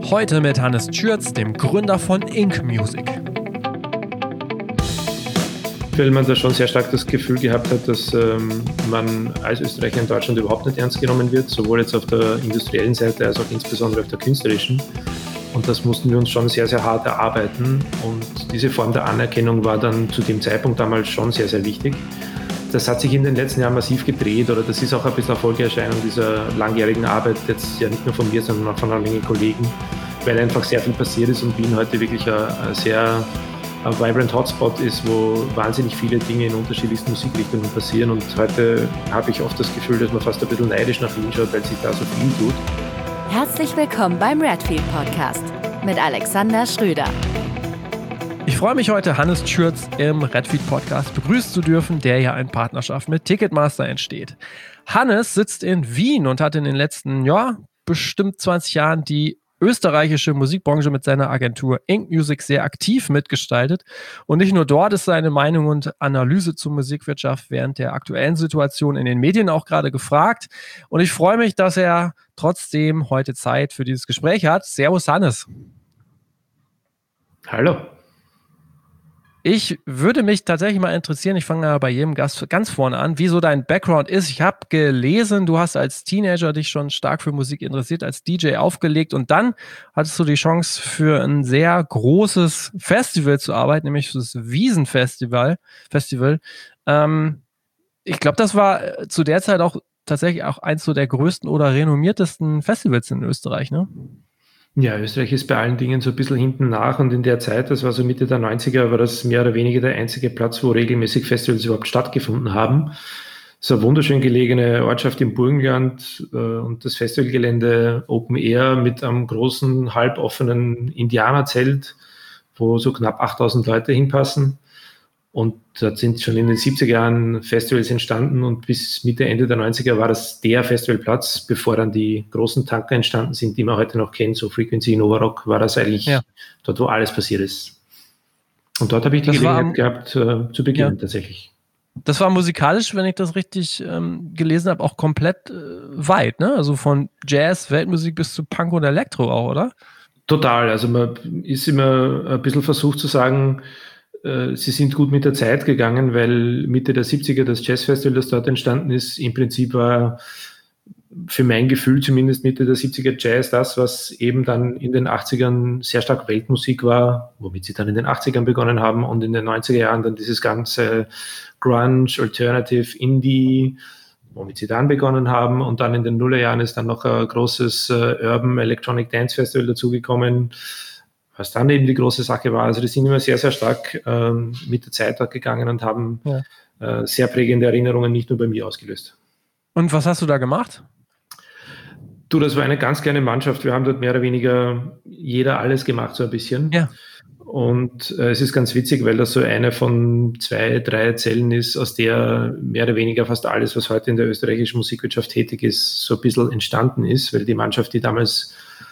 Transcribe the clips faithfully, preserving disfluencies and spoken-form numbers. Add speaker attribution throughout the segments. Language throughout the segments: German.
Speaker 1: Heute mit Hannes Schürz, dem Gründer von Ink Music.
Speaker 2: Weil man da schon sehr stark das Gefühl gehabt hat, dass ähm, man als Österreicher in Deutschland überhaupt nicht ernst genommen wird, sowohl jetzt auf der industriellen Seite als auch insbesondere auf der künstlerischen. Und das mussten wir uns schon sehr, sehr hart erarbeiten. Und diese Form der Anerkennung war dann zu dem Zeitpunkt damals schon sehr, sehr wichtig. Das hat sich in den letzten Jahren massiv gedreht, oder das ist auch ein bisschen eine Folgeerscheinung dieser langjährigen Arbeit, jetzt ja nicht nur von mir, sondern auch von einer Menge Kollegen, weil einfach sehr viel passiert ist und Wien heute wirklich ein, ein sehr ein vibrant Hotspot ist, wo wahnsinnig viele Dinge in unterschiedlichsten Musikrichtungen passieren. Und heute habe ich oft das Gefühl, dass man fast ein bisschen neidisch nach Wien schaut, weil sich da so viel tut.
Speaker 3: Herzlich willkommen beim Redfield Podcast mit Alexander Schröder.
Speaker 1: Ich freue mich heute, Hannes Schürz im Redfield Podcast begrüßen zu dürfen, der ja in Partnerschaft mit Ticketmaster entsteht. Hannes sitzt in Wien und hat in den letzten, ja, bestimmt zwanzig Jahren die österreichische Musikbranche mit seiner Agentur Ink Music sehr aktiv mitgestaltet. Und nicht nur dort ist seine Meinung und Analyse zur Musikwirtschaft während der aktuellen Situation in den Medien auch gerade gefragt. Und ich freue mich, dass er trotzdem heute Zeit für dieses Gespräch hat. Servus, Hannes.
Speaker 2: Hallo.
Speaker 1: Ich würde mich tatsächlich mal interessieren, ich fange ja bei jedem Gast ganz vorne an, wie so dein Background ist. Ich habe gelesen, du hast als Teenager dich schon stark für Musik interessiert, als D J aufgelegt und dann hattest du die Chance für ein sehr großes Festival zu arbeiten, nämlich das Wiesenfestival. Festival. Ähm, ich glaube, das war zu der Zeit auch tatsächlich auch eins so der größten oder renommiertesten Festivals in Österreich, ne?
Speaker 2: Ja, Österreich ist bei allen Dingen so ein bisschen hinten nach und in der Zeit, das war so Mitte der neunziger, war das mehr oder weniger der einzige Platz, wo regelmäßig Festivals überhaupt stattgefunden haben. So eine wunderschön gelegene Ortschaft im Burgenland äh, und das Festivalgelände Open Air mit einem großen, halboffenen Indianerzelt, wo so knapp achttausend Leute hinpassen. Und da sind schon in den siebziger Jahren Festivals entstanden und bis Mitte, Ende der neunziger war das der Festivalplatz, bevor dann die großen Tanker entstanden sind, die man heute noch kennt, so Frequency, Nova Rock, war das eigentlich ja dort, wo alles passiert ist. Und dort habe ich die das Gelegenheit war, gehabt, äh, zu beginnen ja. tatsächlich.
Speaker 1: Das war musikalisch, wenn ich das richtig ähm, gelesen habe, auch komplett äh, weit, ne? Also von Jazz, Weltmusik bis zu Punk und Elektro auch, oder?
Speaker 2: Total, also man ist immer ein bisschen versucht zu sagen, sie sind gut mit der Zeit gegangen, weil Mitte der siebziger das Jazzfestival, das dort entstanden ist, im Prinzip war für mein Gefühl zumindest Mitte der siebziger Jazz das, was eben dann in den achtzigern sehr stark Weltmusik war, womit sie dann in den achtzigern begonnen haben und in den neunziger Jahren dann dieses ganze Grunge, Alternative, Indie, womit sie dann begonnen haben, und dann in den Nullerjahren ist dann noch ein großes Urban Electronic Dance Festival dazugekommen, was dann eben die große Sache war. Also die sind immer sehr, sehr stark ähm, mit der Zeit dort gegangen und haben ja. äh, sehr prägende Erinnerungen nicht nur bei mir ausgelöst.
Speaker 1: Und was hast du da gemacht?
Speaker 2: Du, das war eine ganz kleine Mannschaft. Wir haben dort mehr oder weniger jeder alles gemacht, so ein bisschen.
Speaker 1: Ja.
Speaker 2: Und äh, es ist ganz witzig, weil das so eine von zwei, drei Zellen ist, aus der mehr oder weniger fast alles, was heute in der österreichischen Musikwirtschaft tätig ist, so ein bisschen entstanden ist, weil die Mannschaft, die damals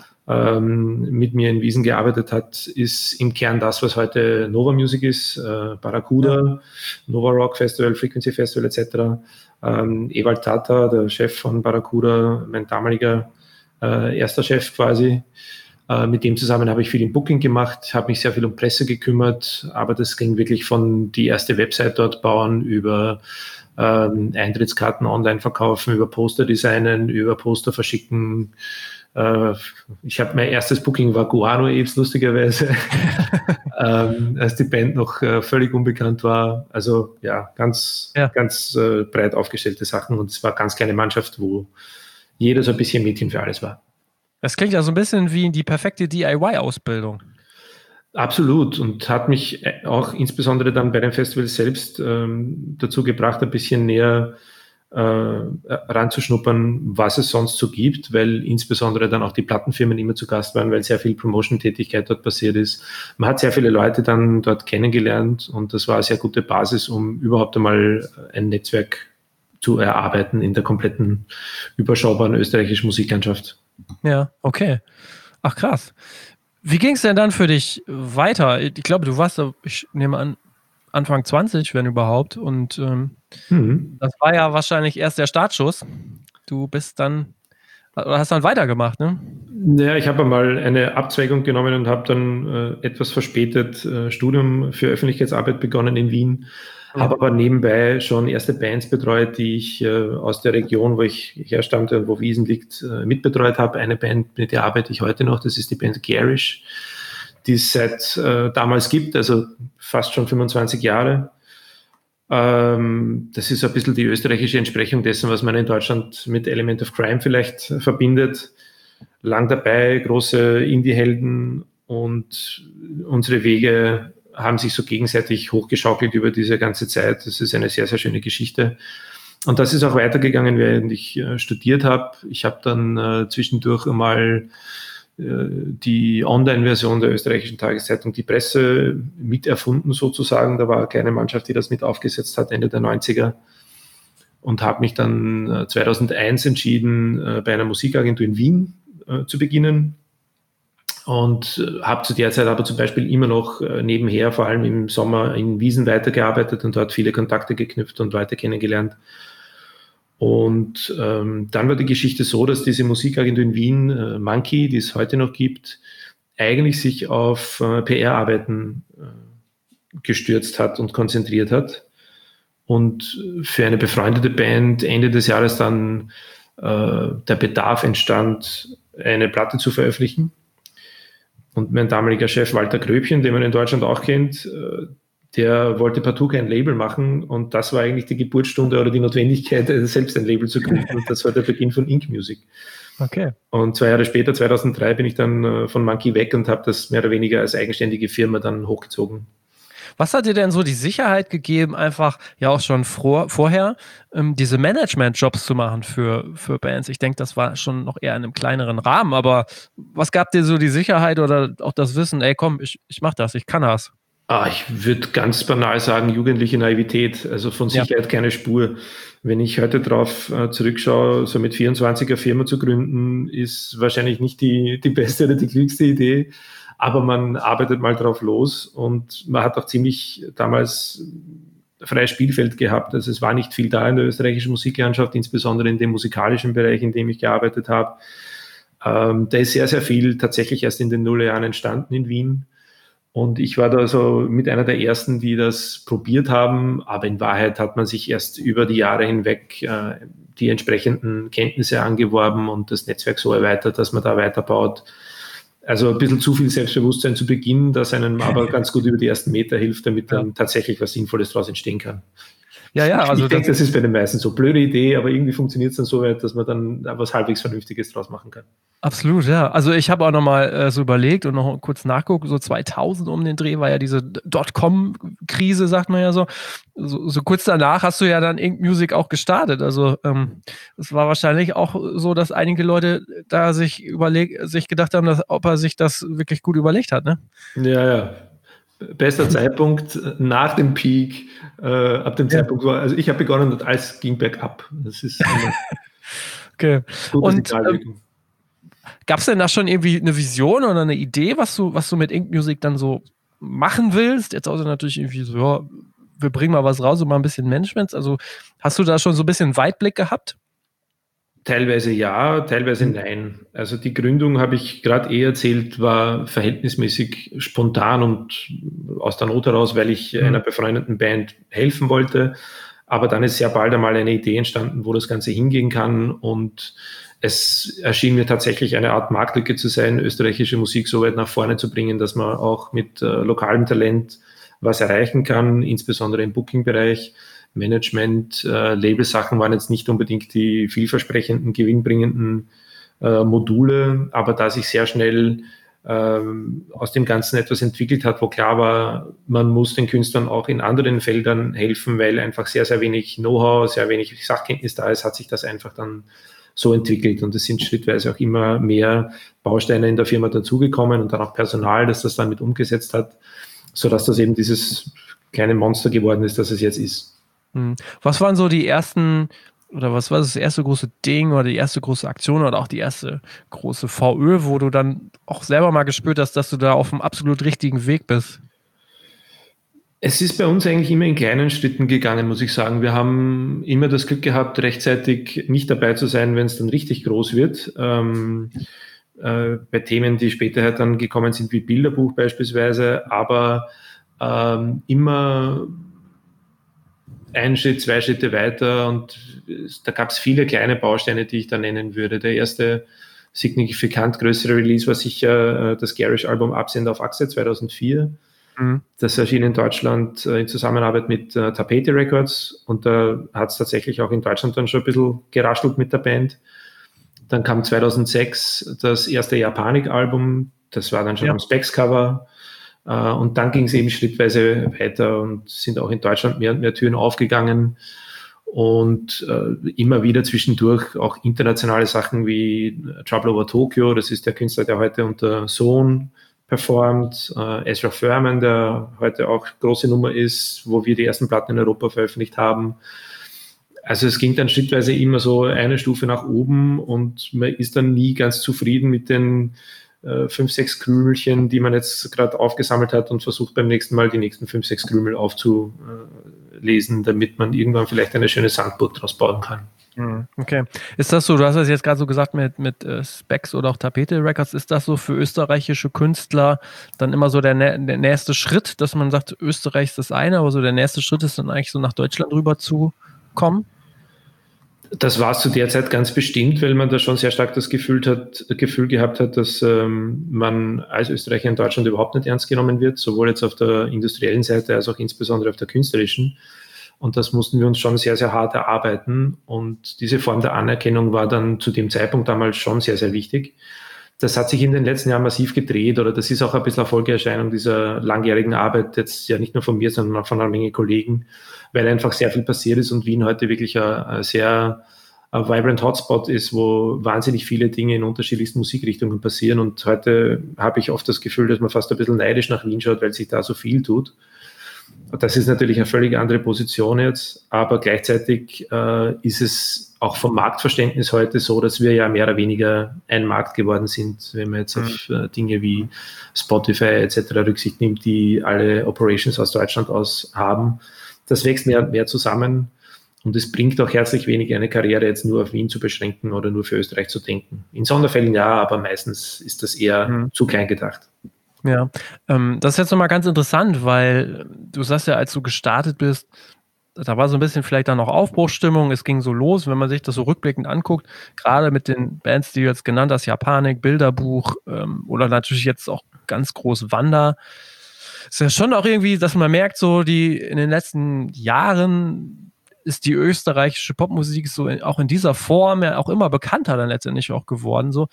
Speaker 2: mit mir in Wiesen gearbeitet hat, ist im Kern das, was heute Nova Music ist, äh, Barracuda, ja. Nova Rock Festival, Frequency Festival et cetera. Ähm, Ewald Tata, der Chef von Barracuda, mein damaliger äh, erster Chef quasi. Äh, mit dem zusammen habe ich viel im Booking gemacht, habe mich sehr viel um Presse gekümmert, aber das ging wirklich von die erste Website dort bauen, über ähm, Eintrittskarten online verkaufen, über Poster designen, über Poster verschicken. Ich habe mein erstes Booking war Guano Apes, lustigerweise, ähm, als die Band noch äh, völlig unbekannt war. Also ja, ganz, ja. ganz äh, breit aufgestellte Sachen, und es war eine ganz kleine Mannschaft, wo jeder so ein bisschen Mädchen für alles war.
Speaker 1: Das klingt ja so ein bisschen wie die perfekte D I Y-Ausbildung.
Speaker 2: Absolut, und hat mich auch insbesondere dann bei dem Festival selbst ähm, dazu gebracht, ein bisschen näher Äh, ranzuschnuppern, was es sonst so gibt, weil insbesondere dann auch die Plattenfirmen immer zu Gast waren, weil sehr viel Promotion-Tätigkeit dort passiert ist. Man hat sehr viele Leute dann dort kennengelernt, und das war eine sehr gute Basis, um überhaupt einmal ein Netzwerk zu erarbeiten in der kompletten überschaubaren österreichischen Musiklandschaft.
Speaker 1: Ja, okay. Ach krass. Wie ging es denn dann für dich weiter? Ich glaube, du warst, ich nehme an, Anfang zwanzig, wenn überhaupt. Und ähm, mhm. das war ja wahrscheinlich erst der Startschuss. Du bist dann hast dann weitergemacht, ne?
Speaker 2: Naja, ich habe einmal eine Abzweigung genommen und habe dann äh, etwas verspätet äh, Studium für Öffentlichkeitsarbeit begonnen in Wien. Ja. Habe aber nebenbei schon erste Bands betreut, die ich äh, aus der Region, wo ich herstammte und wo Wiesen liegt, äh, mitbetreut habe. Eine Band, mit der arbeite ich heute noch, das ist die Band Garish, die es seit äh, damals gibt, also fast schon fünfundzwanzig Jahre. Ähm, das ist ein bisschen die österreichische Entsprechung dessen, was man in Deutschland mit Element of Crime vielleicht verbindet. Lang dabei, große Indie-Helden, und unsere Wege haben sich so gegenseitig hochgeschaukelt über diese ganze Zeit. Das ist eine sehr, sehr schöne Geschichte. Und das ist auch weitergegangen, während ich äh, studiert habe. Ich habe dann äh, zwischendurch einmal äh, die Online-Version der österreichischen Tageszeitung Die Presse miterfunden sozusagen. Da war eine kleine Mannschaft, die das mit aufgesetzt hat, Ende der neunziger. Und habe mich dann äh, zweitausendeins entschieden, äh, bei einer Musikagentur in Wien äh, zu beginnen. Und äh, habe zu der Zeit aber zum Beispiel immer noch äh, nebenher, vor allem im Sommer, in Wiesen weitergearbeitet und dort viele Kontakte geknüpft und Leute kennengelernt. Und ähm, dann war die Geschichte so, dass diese Musikagentur in Wien, äh, Monkey, die es heute noch gibt, eigentlich sich auf äh, P R-Arbeiten äh, gestürzt hat und konzentriert hat. Und für eine befreundete Band Ende des Jahres dann äh, der Bedarf entstand, eine Platte zu veröffentlichen. Und mein damaliger Chef Walter Gröbchen, den man in Deutschland auch kennt, äh, der wollte partout kein Label machen, und das war eigentlich die Geburtsstunde oder die Notwendigkeit, selbst ein Label zu gründen, und das war der Beginn von Ink Music.
Speaker 1: Okay.
Speaker 2: Und zwei Jahre später, zweitausenddrei, bin ich dann von Monkey weg und habe das mehr oder weniger als eigenständige Firma dann hochgezogen.
Speaker 1: Was hat dir denn so die Sicherheit gegeben, einfach ja auch schon vor, vorher ähm, diese Management-Jobs zu machen für, für Bands? Ich denke, das war schon noch eher in einem kleineren Rahmen, aber was gab dir so die Sicherheit oder auch das Wissen, ey komm, ich, ich mach das, ich kann das?
Speaker 2: Ah, ich würde ganz banal sagen, jugendliche Naivität, also von Sicherheit ja. keine Spur. Wenn ich heute drauf äh, zurückschaue, so mit vierundzwanziger Firma zu gründen, ist wahrscheinlich nicht die, die beste oder die klügste Idee, aber man arbeitet mal drauf los, und man hat auch ziemlich damals freies Spielfeld gehabt. Also es war nicht viel da in der österreichischen Musiklandschaft, insbesondere in dem musikalischen Bereich, in dem ich gearbeitet habe. Ähm, da ist sehr, sehr viel tatsächlich erst in den Nullerjahren entstanden in Wien. Und ich war da so mit einer der ersten, die das probiert haben, aber in Wahrheit hat man sich erst über die Jahre hinweg äh, die entsprechenden Kenntnisse angeworben und das Netzwerk so erweitert, dass man da weiterbaut. Also ein bisschen zu viel Selbstbewusstsein zu Beginn, das einem aber ganz gut über die ersten Meter hilft, damit dann ja. tatsächlich was Sinnvolles daraus entstehen kann.
Speaker 1: Ja, ja, also
Speaker 2: ich denke, das ist bei den meisten so. Blöde Idee, aber irgendwie funktioniert es dann so weit, dass man dann was halbwegs Vernünftiges draus machen kann.
Speaker 1: Absolut, ja. Also ich habe auch nochmal äh, so überlegt und noch kurz nachgucken, so zweitausend um den Dreh war ja diese Dotcom-Krise, sagt man ja so. so. So kurz danach hast du ja dann Ink Music auch gestartet. Also ähm, es war wahrscheinlich auch so, dass einige Leute da sich überleg sich gedacht haben, dass, ob er sich das wirklich gut überlegt hat, ne?
Speaker 2: Ja, ja. Bester Zeitpunkt nach dem Peak, äh, ab dem ja. Zeitpunkt war, also ich habe begonnen und alles ging bergab. Das ist eine
Speaker 1: okay. Und ähm, gab es denn da schon irgendwie eine Vision oder eine Idee, was du, was du mit Ink Music dann so machen willst? Jetzt außer natürlich irgendwie so, ja, wir bringen mal was raus und mal ein bisschen Management. Also hast du da schon so ein bisschen Weitblick gehabt?
Speaker 2: Teilweise ja, teilweise nein. Also die Gründung, habe ich gerade eh erzählt, war verhältnismäßig spontan und aus der Not heraus, weil ich mhm. einer befreundeten Band helfen wollte. Aber dann ist sehr bald einmal eine Idee entstanden, wo das Ganze hingehen kann, und es erschien mir tatsächlich eine Art Marktlücke zu sein, österreichische Musik so weit nach vorne zu bringen, dass man auch mit äh, lokalem Talent was erreichen kann, insbesondere im Booking-Bereich. Management, äh, Labelsachen waren jetzt nicht unbedingt die vielversprechenden, gewinnbringenden äh, Module, aber da sich sehr schnell ähm, aus dem Ganzen etwas entwickelt hat, wo klar war, man muss den Künstlern auch in anderen Feldern helfen, weil einfach sehr, sehr wenig Know-how, sehr wenig Sachkenntnis da ist, hat sich das einfach dann so entwickelt, und es sind schrittweise auch immer mehr Bausteine in der Firma dazugekommen und dann auch Personal, das das dann mit umgesetzt hat, sodass das eben dieses kleine Monster geworden ist, das es jetzt ist.
Speaker 1: Was waren so die ersten, oder was war das erste große Ding oder die erste große Aktion oder auch die erste große V Ö, wo du dann auch selber mal gespürt hast, dass du da auf dem absolut richtigen Weg bist?
Speaker 2: Es ist bei uns eigentlich immer in kleinen Schritten gegangen, muss ich sagen. Wir haben immer das Glück gehabt, rechtzeitig nicht dabei zu sein, wenn es dann richtig groß wird. Ähm, äh, bei Themen, die später halt dann gekommen sind, wie Bilderbuch beispielsweise, aber ähm, immer ein Schritt, zwei Schritte weiter, und da gab es viele kleine Bausteine, die ich da nennen würde. Der erste signifikant größere Release war sicher äh, das Garish-Album Absender auf Achse zweitausendvier. Mhm. Das erschien in Deutschland äh, in Zusammenarbeit mit äh, Tapete Records, und da hat es tatsächlich auch in Deutschland dann schon ein bisschen geraschelt mit der Band. Dann kam zweitausendsechs das erste Japanik-Album, das war dann schon ja. am Specs-Cover. Uh, und dann ging es eben schrittweise weiter und sind auch in Deutschland mehr und mehr Türen aufgegangen, und uh, immer wieder zwischendurch auch internationale Sachen wie Trouble Over Tokyo, das ist der Künstler, der heute unter Sohn performt, uh, Ezra Furman, der heute auch große Nummer ist, wo wir die ersten Platten in Europa veröffentlicht haben. Also es ging dann schrittweise immer so eine Stufe nach oben, und man ist dann nie ganz zufrieden mit den fünf, sechs Krümelchen, die man jetzt gerade aufgesammelt hat, und versucht beim nächsten Mal die nächsten fünf, sechs Krümel aufzulesen, damit man irgendwann vielleicht eine schöne Sandburg draus bauen kann.
Speaker 1: Okay. Ist das so, du hast es jetzt gerade so gesagt mit, mit äh, Specs oder auch Tapete Records, ist das so für österreichische Künstler dann immer so der, der nächste Schritt, dass man sagt, Österreich ist das eine, aber so der nächste Schritt ist dann eigentlich so nach Deutschland rüber zu kommen?
Speaker 2: Das war es zu der Zeit ganz bestimmt, weil man da schon sehr stark das Gefühl, hat, Gefühl gehabt hat, dass ähm, man als Österreicher in Deutschland überhaupt nicht ernst genommen wird, sowohl jetzt auf der industriellen Seite als auch insbesondere auf der künstlerischen. Und das mussten wir uns schon sehr, sehr hart erarbeiten. Und diese Form der Anerkennung war dann zu dem Zeitpunkt damals schon sehr, sehr wichtig. Das hat sich in den letzten Jahren massiv gedreht, oder das ist auch ein bisschen eine Folgeerscheinung dieser langjährigen Arbeit, jetzt ja nicht nur von mir, sondern auch von einer Menge Kollegen, weil einfach sehr viel passiert ist und Wien heute wirklich ein, ein sehr ein vibrant Hotspot ist, wo wahnsinnig viele Dinge in unterschiedlichsten Musikrichtungen passieren. Und heute habe ich oft das Gefühl, dass man fast ein bisschen neidisch nach Wien schaut, weil sich da so viel tut. Das ist natürlich eine völlig andere Position jetzt, aber gleichzeitig äh, ist es auch vom Marktverständnis heute so, dass wir ja mehr oder weniger ein Markt geworden sind, wenn man jetzt mhm. auf äh, Dinge wie Spotify et cetera Rücksicht nimmt, die alle Operations aus Deutschland aus haben. Das wächst mehr und mehr zusammen, und es bringt auch herzlich wenig, eine Karriere jetzt nur auf Wien zu beschränken oder nur für Österreich zu denken. In Sonderfällen ja, aber meistens ist das eher mhm. zu klein gedacht.
Speaker 1: Ja, ähm, das ist jetzt nochmal ganz interessant, weil du sagst ja, als du gestartet bist, da war so ein bisschen vielleicht dann noch Aufbruchsstimmung, es ging so los, wenn man sich das so rückblickend anguckt, gerade mit den Bands, die du jetzt genannt hast, Japanik, Bilderbuch ähm, oder natürlich jetzt auch ganz groß Wanda, ist ja schon auch irgendwie, dass man merkt, so die in den letzten Jahren ist die österreichische Popmusik so in, auch in dieser Form ja auch immer bekannter dann letztendlich auch geworden, so.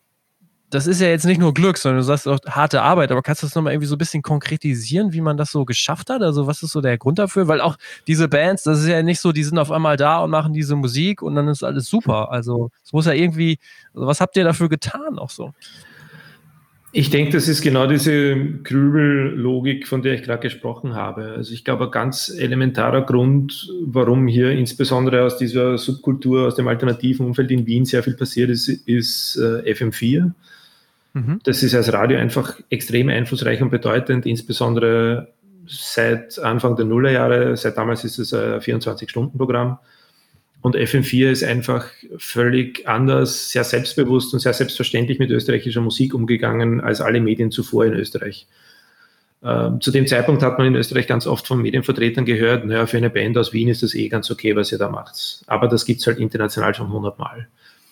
Speaker 1: Das ist ja jetzt nicht nur Glück, sondern du sagst auch harte Arbeit, aber kannst du das nochmal irgendwie so ein bisschen konkretisieren, wie man das so geschafft hat? Also was ist so der Grund dafür? Weil auch diese Bands, das ist ja nicht so, die sind auf einmal da und machen diese Musik und dann ist alles super. Also es muss ja irgendwie, also was habt ihr dafür getan auch so?
Speaker 2: Ich denke, das ist genau diese Grübel-Logik, von der ich gerade gesprochen habe. Also ich glaube, ein ganz elementarer Grund, warum hier insbesondere aus dieser Subkultur, aus dem alternativen Umfeld in Wien sehr viel passiert ist, ist äh, F M vier. Mhm. Das ist als Radio einfach extrem einflussreich und bedeutend, insbesondere seit Anfang der Nullerjahre. Seit damals ist es ein vierundzwanzig-Stunden-Programm. Und F M vier ist einfach völlig anders, sehr selbstbewusst und sehr selbstverständlich mit österreichischer Musik umgegangen als alle Medien zuvor in Österreich. Ähm, zu dem Zeitpunkt hat man in Österreich ganz oft von Medienvertretern gehört, naja, für eine Band aus Wien ist das eh ganz okay, was ihr da macht. Aber das gibt es halt international schon hundertmal.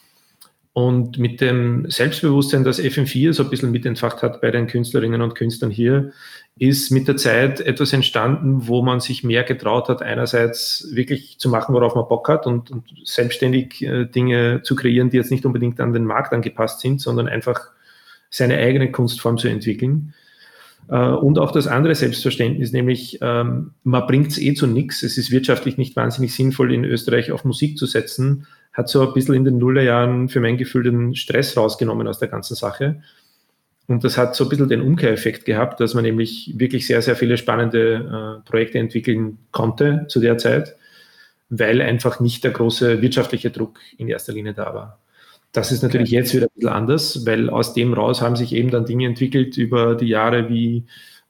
Speaker 2: Und mit dem Selbstbewusstsein, das F M vier so ein bisschen mitentfacht hat bei den Künstlerinnen und Künstlern hier, ist mit der Zeit etwas entstanden, wo man sich mehr getraut hat, einerseits wirklich zu machen, worauf man Bock hat, und, und selbstständig äh, Dinge zu kreieren, die jetzt nicht unbedingt an den Markt angepasst sind, sondern einfach seine eigene Kunstform zu entwickeln. Äh, und auch das andere Selbstverständnis, nämlich ähm, man bringt es eh zu nichts. Es ist wirtschaftlich nicht wahnsinnig sinnvoll, in Österreich auf Musik zu setzen, hat so ein bisschen in den Nullerjahren für mein Gefühl den Stress rausgenommen aus der ganzen Sache. Und das hat so ein bisschen den Umkehreffekt gehabt, dass man nämlich wirklich sehr, sehr viele spannende äh, Projekte entwickeln konnte zu der Zeit, weil einfach nicht der große wirtschaftliche Druck in erster Linie da war. Das ist natürlich jetzt wieder ein bisschen anders, weil aus dem raus haben sich eben dann Dinge entwickelt über die Jahre wie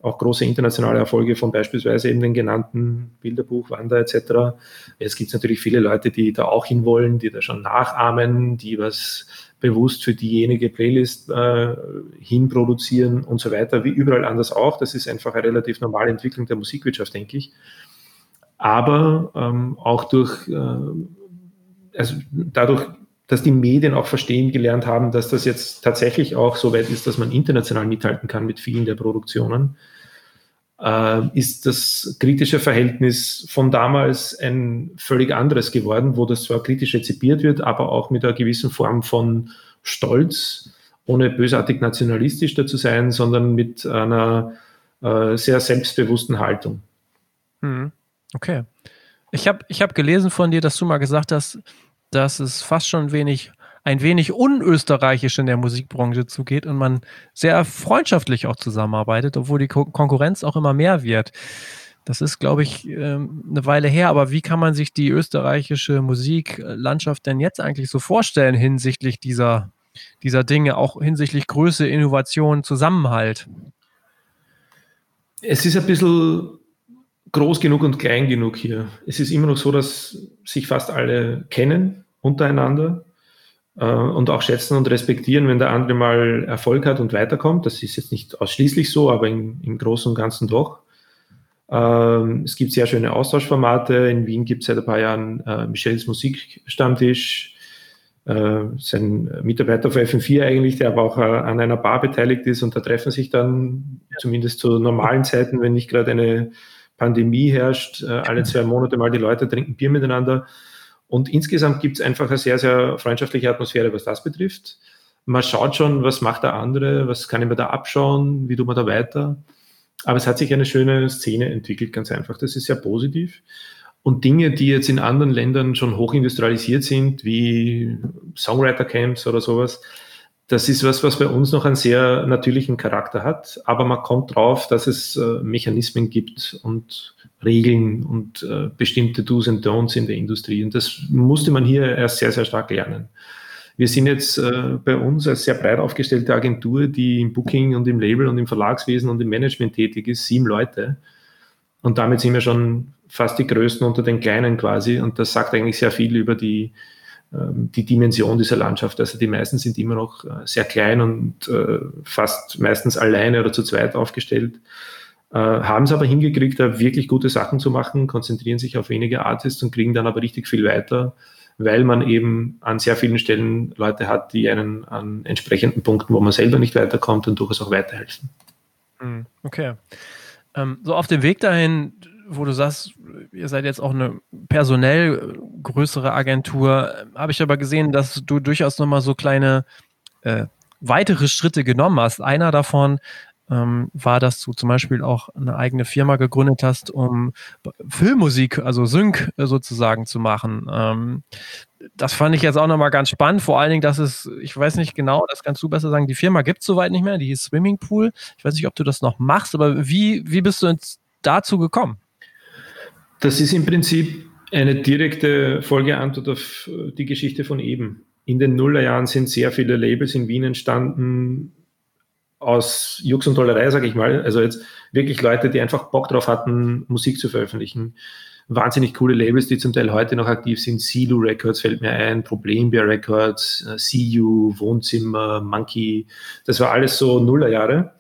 Speaker 2: auch große internationale Erfolge von beispielsweise eben den genannten Bilderbuch, Wanda et cetera. Es gibt natürlich viele Leute, die da auch hinwollen, die da schon nachahmen, die was bewusst für diejenige Playlist äh, hinproduzieren und so weiter, wie überall anders auch. Das ist einfach eine relativ normale Entwicklung der Musikwirtschaft, denke ich. Aber ähm, auch durch, äh, also dadurch, dass die Medien auch verstehen gelernt haben, dass das jetzt tatsächlich auch so weit ist, dass man international mithalten kann mit vielen der Produktionen, äh, ist das kritische Verhältnis von damals ein völlig anderes geworden, wo das zwar kritisch rezipiert wird, aber auch mit einer gewissen Form von Stolz, ohne bösartig nationalistisch da zu sein, sondern mit einer äh, sehr selbstbewussten Haltung.
Speaker 1: Mhm. Okay. Ich habe ich hab gelesen von dir, dass du mal gesagt hast, dass es fast schon ein wenig, ein wenig unösterreichisch in der Musikbranche zugeht und man sehr freundschaftlich auch zusammenarbeitet, obwohl die Ko- Konkurrenz auch immer mehr wird. Das ist, glaube ich, ähm, eine Weile her, aber wie kann man sich die österreichische Musiklandschaft denn jetzt eigentlich so vorstellen hinsichtlich dieser, dieser Dinge, auch hinsichtlich Größe, Innovation, Zusammenhalt?
Speaker 2: Es ist ein bisschen groß genug und klein genug hier. Es ist immer noch so, dass sich fast alle kennen untereinander äh, und auch schätzen und respektieren, wenn der andere mal Erfolg hat und weiterkommt. Das ist jetzt nicht ausschließlich so, aber im, im Großen und Ganzen doch. Ähm, es gibt sehr schöne Austauschformate. In Wien gibt es seit ein paar Jahren äh, Michels Musikstammtisch. Äh, sein Mitarbeiter von F M vier eigentlich, der aber auch äh, an einer Bar beteiligt ist, und da treffen sich dann zumindest zu normalen Zeiten, wenn nicht gerade eine Pandemie herrscht, äh, alle zwei Monate mal die Leute trinken Bier miteinander. Und insgesamt gibt es einfach eine sehr, sehr freundschaftliche Atmosphäre, was das betrifft. Man schaut schon, was macht der andere, was kann ich mir da abschauen, wie tut man da weiter. Aber es hat sich eine schöne Szene entwickelt, ganz einfach. Das ist sehr positiv. Und Dinge, die jetzt in anderen Ländern schon hochindustrialisiert sind, wie Songwriter-Camps oder sowas, das ist was, was bei uns noch einen sehr natürlichen Charakter hat, aber man kommt drauf, dass es äh, Mechanismen gibt und Regeln und äh, bestimmte Do's und Don'ts in der Industrie. Und das musste man hier erst sehr, sehr stark lernen. Wir sind jetzt äh, bei uns als sehr breit aufgestellte Agentur, die im Booking und im Label und im Verlagswesen und im Management tätig ist, sieben Leute. Und damit sind wir schon fast die Größten unter den Kleinen quasi. Und das sagt eigentlich sehr viel über die die Dimension dieser Landschaft. Also die meisten sind immer noch sehr klein und äh, fast meistens alleine oder zu zweit aufgestellt, äh, haben es aber hingekriegt, da wirklich gute Sachen zu machen, konzentrieren sich auf wenige Artists und kriegen dann aber richtig viel weiter, weil man eben an sehr vielen Stellen Leute hat, die einen an entsprechenden Punkten, wo man selber nicht weiterkommt, und durchaus auch weiterhelfen.
Speaker 1: Okay. Ähm, so auf dem Weg dahin, wo du sagst, ihr seid jetzt auch eine personell größere Agentur, habe ich aber gesehen, dass du durchaus nochmal so kleine äh, weitere Schritte genommen hast. Einer davon ähm, war, dass du zum Beispiel auch eine eigene Firma gegründet hast, um Filmmusik, also Sync sozusagen zu machen. Ähm, das fand ich jetzt auch nochmal ganz spannend, vor allen Dingen, dass es, ich weiß nicht genau, das kannst du besser sagen, die Firma gibt es soweit nicht mehr, die hieß Swimming Pool. Ich weiß nicht, ob du das noch machst, aber wie, wie bist du jetzt dazu gekommen?
Speaker 2: Das ist im Prinzip eine direkte Folgeantwort auf die Geschichte von eben. In den Nullerjahren sind sehr viele Labels in Wien entstanden, aus Jux und Tollerei, sage ich mal. Also jetzt wirklich Leute, die einfach Bock drauf hatten, Musik zu veröffentlichen. Wahnsinnig coole Labels, die zum Teil heute noch aktiv sind. Silu Records fällt mir ein, Problembär Records, See You, Wohnzimmer, Monkey. Das war alles so Nullerjahre.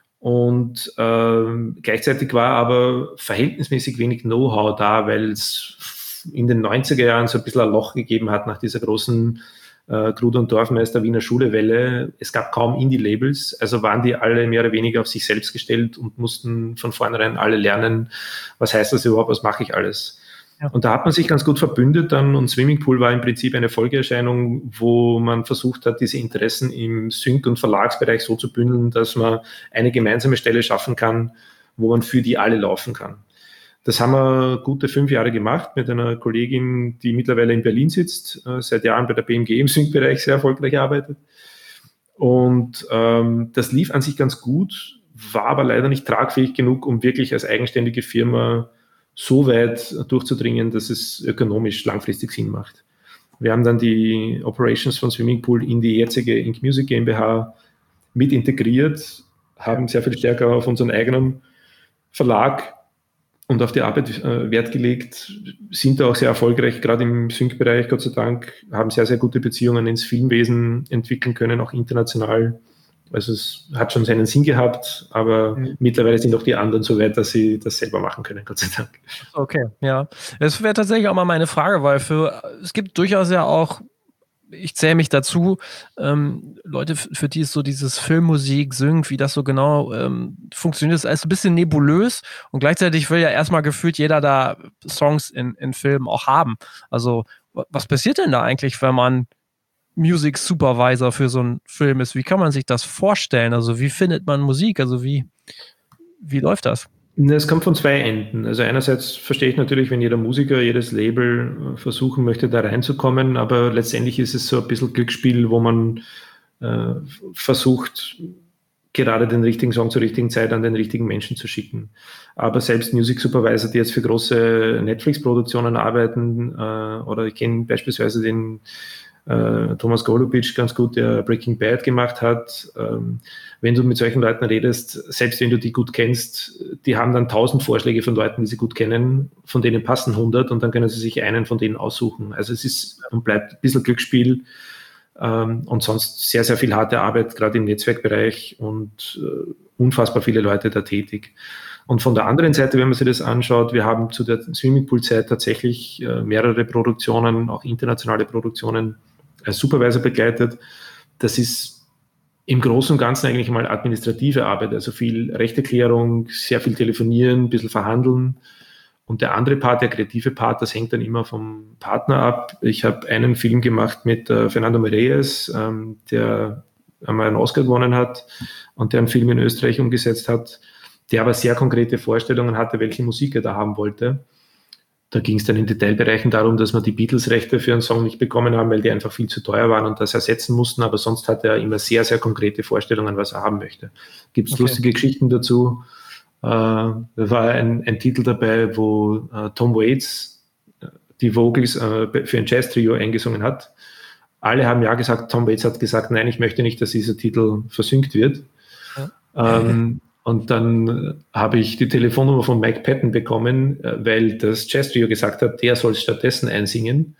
Speaker 2: Und ähm, gleichzeitig war aber verhältnismäßig wenig Know-how da, weil es in den neunziger Jahren so ein bisschen ein Loch gegeben hat nach dieser großen äh, Grud- und Dorfmeister Wiener Schulewelle. Es gab kaum Indie-Labels, also waren die alle mehr oder weniger auf sich selbst gestellt und mussten von vornherein alle lernen, was heißt das überhaupt, was mache ich alles. Ja. Und da hat man sich ganz gut verbündet dann, und Swimming Pool war im Prinzip eine Folgeerscheinung, wo man versucht hat, diese Interessen im Sync- und Verlagsbereich so zu bündeln, dass man eine gemeinsame Stelle schaffen kann, wo man für die alle laufen kann. Das haben wir gute fünf Jahre gemacht mit einer Kollegin, die mittlerweile in Berlin sitzt, äh, seit Jahren bei der B M G im Sync-Bereich sehr erfolgreich arbeitet. Und ähm, das lief an sich ganz gut, war aber leider nicht tragfähig genug, um wirklich als eigenständige Firma so weit durchzudringen, dass es ökonomisch langfristig Sinn macht. Wir haben dann die Operations von Swimming Pool in die jetzige Ink Music GmbH mit integriert, haben sehr viel stärker auf unseren eigenen Verlag und auf die Arbeit äh, Wert gelegt, sind da auch sehr erfolgreich, gerade im Sync-Bereich, Gott sei Dank, haben sehr, sehr gute Beziehungen ins Filmwesen entwickeln können, auch international. Also es hat schon seinen Sinn gehabt, aber mhm. mittlerweile sind auch die anderen so weit, dass sie das selber machen können, Gott sei Dank.
Speaker 1: Okay, ja. Das wäre tatsächlich auch mal meine Frage, weil für es gibt durchaus ja auch, ich zähle mich dazu, ähm, Leute, für die ist so dieses Filmmusik, Sync, wie das so genau ähm, funktioniert, ist alles ein bisschen nebulös und gleichzeitig will ja erstmal gefühlt jeder da Songs in, in Filmen auch haben. Also was passiert denn da eigentlich, wenn man Music Supervisor für so einen Film ist? Wie kann man sich das vorstellen? Also wie findet man Musik? Also wie, wie läuft das?
Speaker 2: Es kommt von zwei Enden. Also einerseits verstehe ich natürlich, wenn jeder Musiker, jedes Label versuchen möchte, da reinzukommen, aber letztendlich ist es so ein bisschen Glücksspiel, wo man äh, versucht, gerade den richtigen Song zur richtigen Zeit an den richtigen Menschen zu schicken. Aber selbst Music Supervisor, die jetzt für große Netflix-Produktionen arbeiten, äh, oder ich kenne beispielsweise den äh, Thomas Golubic ganz gut, der Breaking Bad gemacht hat. Ähm, wenn du mit solchen Leuten redest, selbst wenn du die gut kennst, die haben dann tausend Vorschläge von Leuten, die sie gut kennen, von denen passen hundert und dann können sie sich einen von denen aussuchen. Also es ist und bleibt ein bisschen Glücksspiel ähm, und sonst sehr, sehr viel harte Arbeit, gerade im Netzwerkbereich und äh, unfassbar viele Leute da tätig. Und von der anderen Seite, wenn man sich das anschaut, wir haben zu der Swimmingpool-Zeit tatsächlich äh, mehrere Produktionen, auch internationale Produktionen als Supervisor begleitet. Das ist im Großen und Ganzen eigentlich mal administrative Arbeit, also viel Rechterklärung, sehr viel telefonieren, ein bisschen verhandeln. Und der andere Part, der kreative Part, das hängt dann immer vom Partner ab. Ich habe einen Film gemacht mit äh, Fernando Meirelles, ähm, der einmal einen Oscar gewonnen hat und der einen Film in Österreich umgesetzt hat, der aber sehr konkrete Vorstellungen hatte, welche Musik er da haben wollte. Da ging es dann in Detailbereichen darum, dass wir die Beatles-Rechte für einen Song nicht bekommen haben, weil die einfach viel zu teuer waren und das ersetzen mussten. Aber sonst hatte er immer sehr, sehr konkrete Vorstellungen, was er haben möchte. Gibt es okay. lustige Geschichten dazu. Äh, da war ein, ein Titel dabei, wo äh, Tom Waits äh, die Vocals äh, für ein Jazz-Trio eingesungen hat. Alle haben ja gesagt, Tom Waits hat gesagt, nein, ich möchte nicht, dass dieser Titel versynkt wird. Ja. Ähm, Und dann habe ich die Telefonnummer von Mike Patton bekommen, weil das Jazz-Trio gesagt hat, der soll es stattdessen einsingen.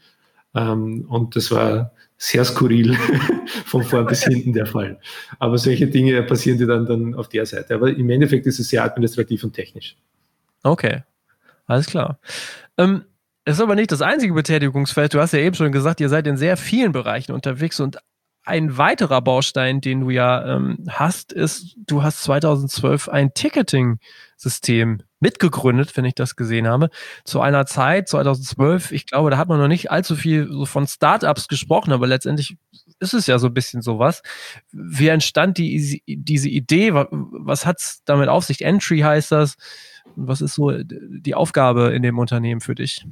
Speaker 2: Und das war sehr skurril von vorn bis hinten der Fall. Aber solche Dinge passieren die dann, dann auf der Seite. Aber im Endeffekt ist es sehr administrativ und technisch.
Speaker 1: Okay, alles klar. Ähm, es ist aber nicht das einzige Betätigungsfeld. Du hast ja eben schon gesagt, ihr seid in sehr vielen Bereichen unterwegs und ein weiterer Baustein, den du ja ähm, hast, ist, du hast zweitausendzwölf ein Ticketing-System mitgegründet, wenn ich das gesehen habe, zu einer Zeit, zweitausendzwölf, ich glaube, da hat man noch nicht allzu viel so von Startups gesprochen, aber letztendlich ist es ja so ein bisschen sowas. Wie entstand die, diese Idee? Was hat es damit auf sich? Entry heißt das. Was ist so die Aufgabe in dem Unternehmen für dich?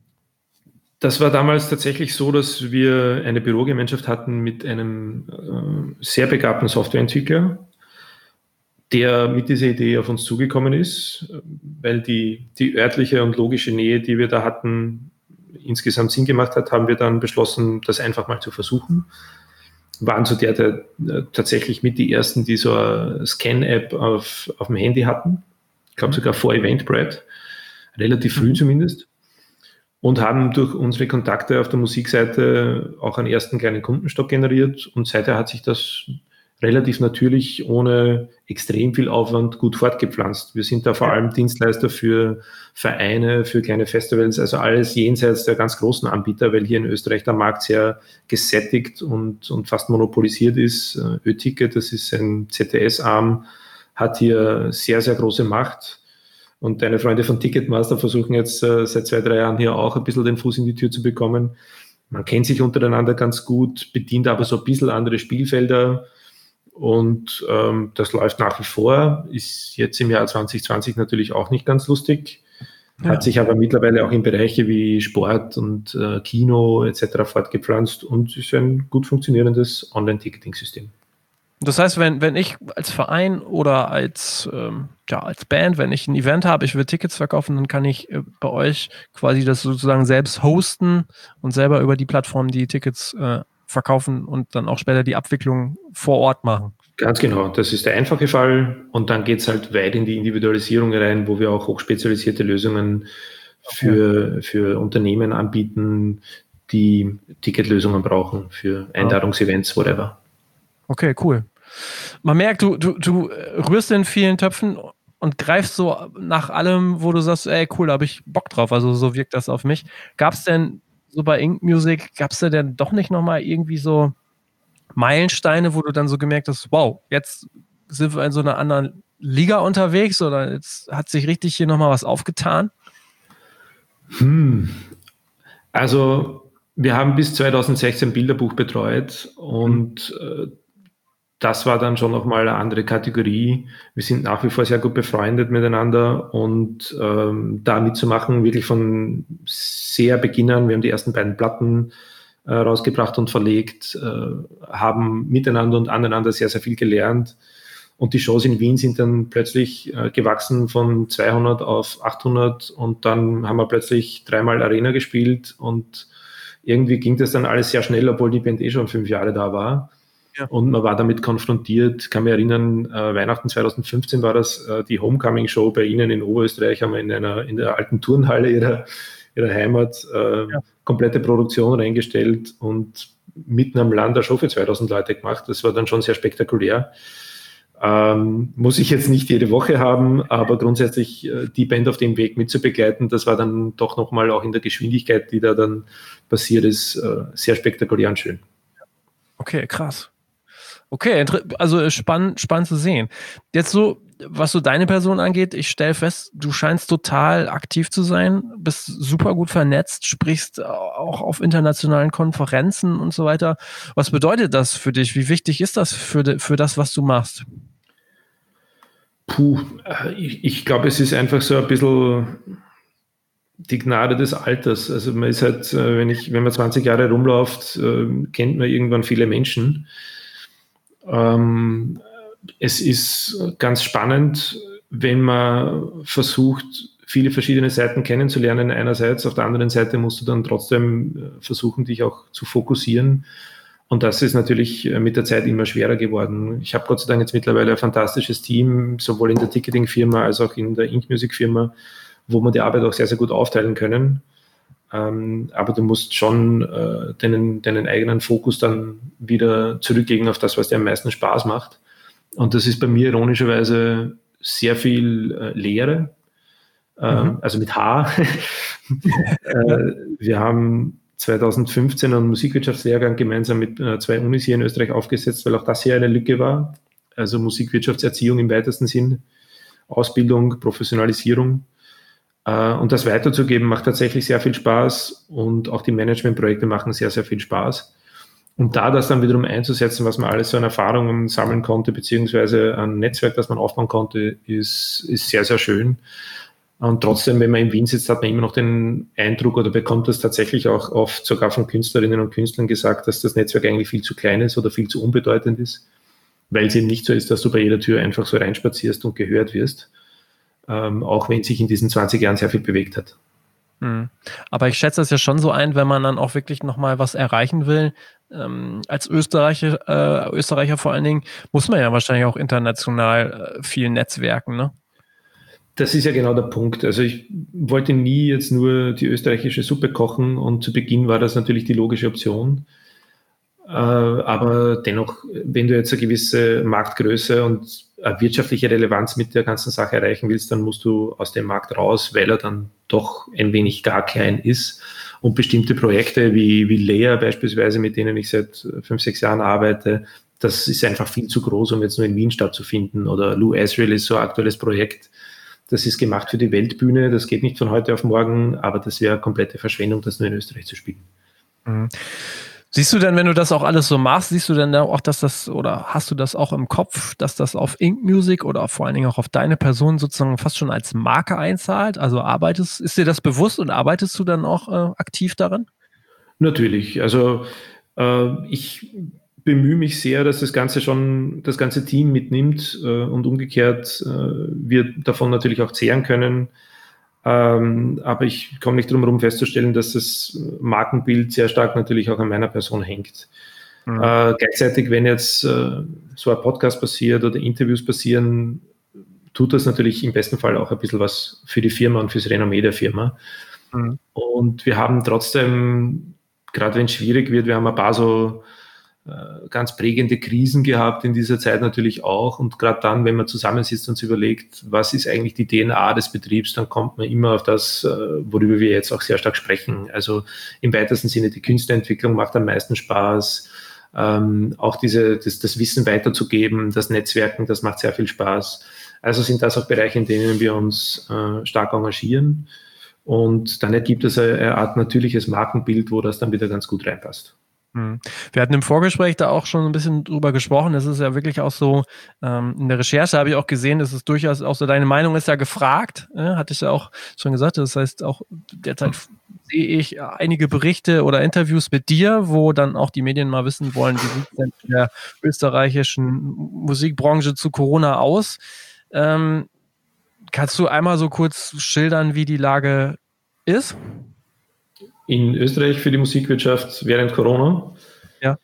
Speaker 2: Das war damals tatsächlich so, dass wir eine Bürogemeinschaft hatten mit einem äh, sehr begabten Softwareentwickler, der mit dieser Idee auf uns zugekommen ist, weil die, die örtliche und logische Nähe, die wir da hatten, insgesamt Sinn gemacht hat, haben wir dann beschlossen, das einfach mal zu versuchen. Waren zu der, der äh, tatsächlich mit die ersten, die so eine Scan-App auf, auf dem Handy hatten. Ich glaube sogar vor Eventbrite, relativ früh zumindest. Und haben durch unsere Kontakte auf der Musikseite auch einen ersten kleinen Kundenstock generiert. Und seither hat sich das relativ natürlich, ohne extrem viel Aufwand, gut fortgepflanzt. Wir sind da vor allem Dienstleister für Vereine, für kleine Festivals, also alles jenseits der ganz großen Anbieter, weil hier in Österreich der Markt sehr gesättigt und, und fast monopolisiert ist. Ö-Ticket, das ist ein Z T S-Arm, hat hier sehr, sehr große Macht. Und deine Freunde von Ticketmaster versuchen jetzt äh, seit zwei, drei Jahren hier auch ein bisschen den Fuß in die Tür zu bekommen. Man kennt sich untereinander ganz gut, bedient aber so ein bisschen andere Spielfelder. Und ähm, das läuft nach wie vor. Ist jetzt im Jahr zwanzig zwanzig natürlich auch nicht ganz lustig. Ja. Hat sich aber mittlerweile auch in Bereiche wie Sport und äh, Kino et cetera fortgepflanzt und ist ein gut funktionierendes Online-Ticketing-System.
Speaker 1: Das heißt, wenn, wenn ich als Verein oder als, ähm, ja, als Band, wenn ich ein Event habe, ich will Tickets verkaufen, dann kann ich äh, bei euch quasi das sozusagen selbst hosten und selber über die Plattform die Tickets äh, verkaufen und dann auch später die Abwicklung vor Ort machen.
Speaker 2: Ganz genau, das ist der einfache Fall und dann geht es halt weit in die Individualisierung rein, wo wir auch hochspezialisierte Lösungen für, für Unternehmen anbieten, die Ticketlösungen brauchen für Einladungsevents, whatever.
Speaker 1: Okay, cool. Man merkt, du, du, du rührst in vielen Töpfen und greifst so nach allem, wo du sagst, ey, cool, da habe ich Bock drauf. Also so wirkt das auf mich. Gab es denn so bei Ink Music, gab es da denn doch nicht nochmal irgendwie so Meilensteine, wo du dann so gemerkt hast, wow, jetzt sind wir in so einer anderen Liga unterwegs oder jetzt hat sich richtig hier nochmal was aufgetan?
Speaker 2: Hm. Also wir haben bis zweitausendsechzehn Bilderbuch betreut und äh, das war dann schon nochmal eine andere Kategorie. Wir sind nach wie vor sehr gut befreundet miteinander und ähm, da mitzumachen, wirklich von sehr Beginn an. Wir haben die ersten beiden Platten äh, rausgebracht und verlegt, äh, haben miteinander und aneinander sehr, sehr viel gelernt. Und die Shows in Wien sind dann plötzlich äh, gewachsen von zweihundert auf achthundert und dann haben wir plötzlich dreimal Arena gespielt und irgendwie ging das dann alles sehr schnell, obwohl die Band eh schon fünf Jahre da war. Ja. Und man war damit konfrontiert, kann mich erinnern, äh, Weihnachten zweitausendfünfzehn war das, äh, die Homecoming-Show bei Ihnen in Oberösterreich, haben wir in einer in der alten Turnhalle ihrer, ihrer Heimat äh, ja. komplette Produktion reingestellt und mitten am Land eine Show für zweitausend Leute gemacht. Das war dann schon sehr spektakulär. Ähm, muss ich jetzt nicht jede Woche haben, aber grundsätzlich äh, die Band auf dem Weg mitzubegleiten, das war dann doch nochmal auch in der Geschwindigkeit, die da dann passiert ist, äh, sehr spektakulär und schön.
Speaker 1: Okay, krass. Okay, also spannend, spannend zu sehen. Jetzt so, was so deine Person angeht, ich stelle fest, du scheinst total aktiv zu sein, bist super gut vernetzt, sprichst auch auf internationalen Konferenzen und so weiter. Was bedeutet das für dich? Wie wichtig ist das für, für das, was du machst?
Speaker 2: Puh, ich, ich glaube, es ist einfach so ein bisschen die Gnade des Alters. Also man ist halt, wenn ich, wenn man zwanzig Jahre rumläuft, kennt man irgendwann viele Menschen. Ähm, es ist ganz spannend, wenn man versucht, viele verschiedene Seiten kennenzulernen einerseits. Auf der anderen Seite musst du dann trotzdem versuchen, dich auch zu fokussieren. Und das ist natürlich mit der Zeit immer schwerer geworden. Ich habe Gott sei Dank jetzt mittlerweile ein fantastisches Team, sowohl in der Ticketing-Firma als auch in der Ink Music-Firma, wo wir die Arbeit auch sehr, sehr gut aufteilen können. Ähm, aber du musst schon äh, deinen, deinen eigenen Fokus dann wieder zurücklegen auf das, was dir am meisten Spaß macht. Und das ist bei mir ironischerweise sehr viel äh, Lehre, äh, mhm. also mit H. äh, wir haben zweitausendfünfzehn einen Musikwirtschaftslehrgang gemeinsam mit äh, zwei Unis hier in Österreich aufgesetzt, weil auch das hier eine Lücke war. Also Musikwirtschaftserziehung im weitesten Sinn, Ausbildung, Professionalisierung. Und das weiterzugeben macht tatsächlich sehr viel Spaß und auch die Managementprojekte machen sehr, sehr viel Spaß. Und da das dann wiederum einzusetzen, was man alles so an Erfahrungen sammeln konnte, beziehungsweise ein Netzwerk, das man aufbauen konnte, ist, ist sehr, sehr schön. Und trotzdem, wenn man in Wien sitzt, hat man immer noch den Eindruck oder bekommt das tatsächlich auch oft sogar von Künstlerinnen und Künstlern gesagt, dass das Netzwerk eigentlich viel zu klein ist oder viel zu unbedeutend ist, weil es eben nicht so ist, dass du bei jeder Tür einfach so reinspazierst und gehört wirst. Ähm, auch wenn sich in diesen zwanzig Jahren sehr viel bewegt hat.
Speaker 1: Hm. Aber ich schätze das ja schon so ein, wenn man dann auch wirklich nochmal was erreichen will. Ähm, als Österreicher, äh, Österreicher vor allen Dingen, muss man ja wahrscheinlich auch international äh, viel netzwerken, ne?
Speaker 2: Das ist ja genau der Punkt. Also ich wollte nie jetzt nur die österreichische Suppe kochen und zu Beginn war das natürlich die logische Option. Äh, aber dennoch, wenn du jetzt eine gewisse Marktgröße und eine wirtschaftliche Relevanz mit der ganzen Sache erreichen willst, dann musst du aus dem Markt raus, weil er dann doch ein wenig gar klein ist. Und bestimmte Projekte wie, wie Lea beispielsweise, mit denen ich seit fünf, sechs Jahren arbeite, das ist einfach viel zu groß, um jetzt nur in Wien stattzufinden. Oder Lou Asriel ist so ein aktuelles Projekt. Das ist gemacht für die Weltbühne. Das geht nicht von heute auf morgen, aber das wäre komplette Verschwendung, das nur in Österreich zu spielen.
Speaker 1: Mhm. Siehst du denn, wenn du das auch alles so machst, siehst du denn auch, dass das, oder hast du das auch im Kopf, dass das auf Ink Music oder vor allen Dingen auch auf deine Person sozusagen fast schon als Marke einzahlt? Also arbeitest, ist dir das bewusst und arbeitest du dann auch äh, aktiv daran?
Speaker 2: Natürlich. Also äh, ich bemühe mich sehr, dass das Ganze schon, das ganze Team mitnimmt äh, und umgekehrt äh, wir davon natürlich auch zehren können. Ähm, aber ich komme nicht drum herum festzustellen, dass das Markenbild sehr stark natürlich auch an meiner Person hängt. Mhm. Äh, gleichzeitig, wenn jetzt äh, so ein Podcast passiert oder Interviews passieren, tut das natürlich im besten Fall auch ein bisschen was für die Firma und fürs Renommee der Firma. Mhm. Und wir haben trotzdem, gerade wenn es schwierig wird, wir haben ein paar so äh, ganz prägende Krisen gehabt in dieser Zeit natürlich auch. Und gerade dann, wenn man zusammensitzt und sich überlegt, was ist eigentlich die D N A des Betriebs, dann kommt man immer auf das, äh, worüber wir jetzt auch sehr stark sprechen. Also im weitesten Sinne, die Künstlerentwicklung macht am meisten Spaß. Ähm, auch diese, das, das Wissen weiterzugeben, das Netzwerken, das macht sehr viel Spaß. Also sind das auch Bereiche, in denen wir uns äh, stark engagieren. Und dann ergibt es eine, eine Art natürliches Markenbild, wo das dann wieder ganz gut reinpasst.
Speaker 1: Wir hatten im Vorgespräch da auch schon ein bisschen drüber gesprochen. Das ist ja wirklich auch so, ähm, in der Recherche habe ich auch gesehen, dass es durchaus auch so, deine Meinung ist ja gefragt, äh, hatte ich ja auch schon gesagt. Das heißt, auch derzeit sehe ich einige Berichte oder Interviews mit dir, wo dann auch die Medien mal wissen wollen, wie sieht es denn in der österreichischen Musikbranche zu Corona aus. Ähm, kannst du einmal so kurz schildern, wie die Lage ist?
Speaker 2: In Österreich für die Musikwirtschaft während Corona?
Speaker 1: Ja.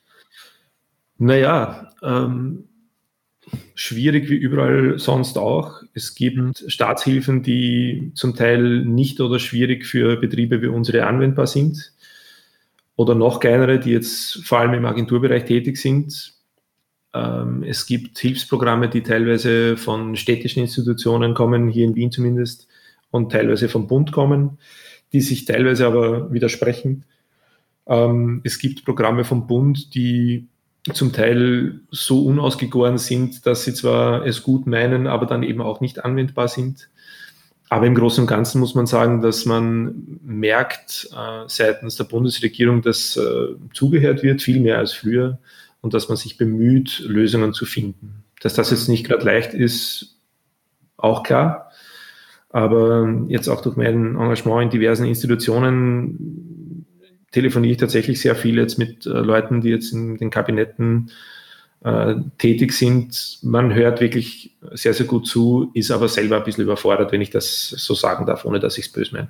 Speaker 2: Naja, ähm, schwierig wie überall sonst auch. Es gibt mhm. Staatshilfen, die zum Teil nicht oder schwierig für Betriebe wie unsere anwendbar sind. Oder noch kleinere, die jetzt vor allem im Agenturbereich tätig sind. Ähm, es gibt Hilfsprogramme, die teilweise von städtischen Institutionen kommen, hier in Wien zumindest, und teilweise vom Bund kommen, die sich teilweise aber widersprechen. Ähm, es gibt Programme vom Bund, die zum Teil so unausgegoren sind, dass sie zwar es gut meinen, aber dann eben auch nicht anwendbar sind. Aber im Großen und Ganzen muss man sagen, dass man merkt äh, seitens der Bundesregierung, dass äh, zugehört wird, viel mehr als früher, und dass man sich bemüht, Lösungen zu finden. Dass das jetzt nicht gerade leicht ist, auch klar. Aber jetzt auch durch mein Engagement in diversen Institutionen telefoniere ich tatsächlich sehr viel jetzt mit äh, Leuten, die jetzt in den Kabinetten äh, tätig sind. Man hört wirklich sehr, sehr gut zu, ist aber selber ein bisschen überfordert, wenn ich das so sagen darf, ohne dass ich es böse meine.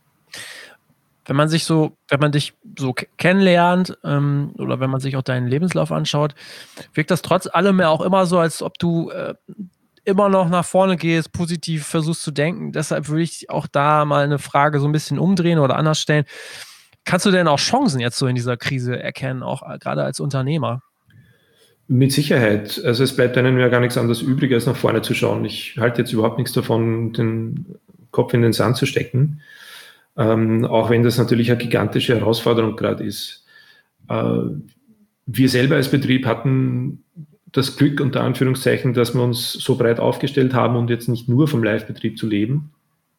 Speaker 1: Wenn man sich so, wenn man dich so kennenlernt ähm, oder wenn man sich auch deinen Lebenslauf anschaut, wirkt das trotz allem ja auch immer so, als ob du äh, immer noch nach vorne gehst, positiv versuchst zu denken. Deshalb würde ich auch da mal eine Frage so ein bisschen umdrehen oder anders stellen. Kannst du denn auch Chancen jetzt so in dieser Krise erkennen, auch gerade als Unternehmer?
Speaker 2: Mit Sicherheit. Also es bleibt einem ja gar nichts anderes übrig, als nach vorne zu schauen. Ich halte jetzt überhaupt nichts davon, den Kopf in den Sand zu stecken. Ähm, auch wenn das natürlich eine gigantische Herausforderung gerade ist. Äh, wir selber als Betrieb hatten das Glück, unter Anführungszeichen, dass wir uns so breit aufgestellt haben und jetzt nicht nur vom Live-Betrieb zu leben.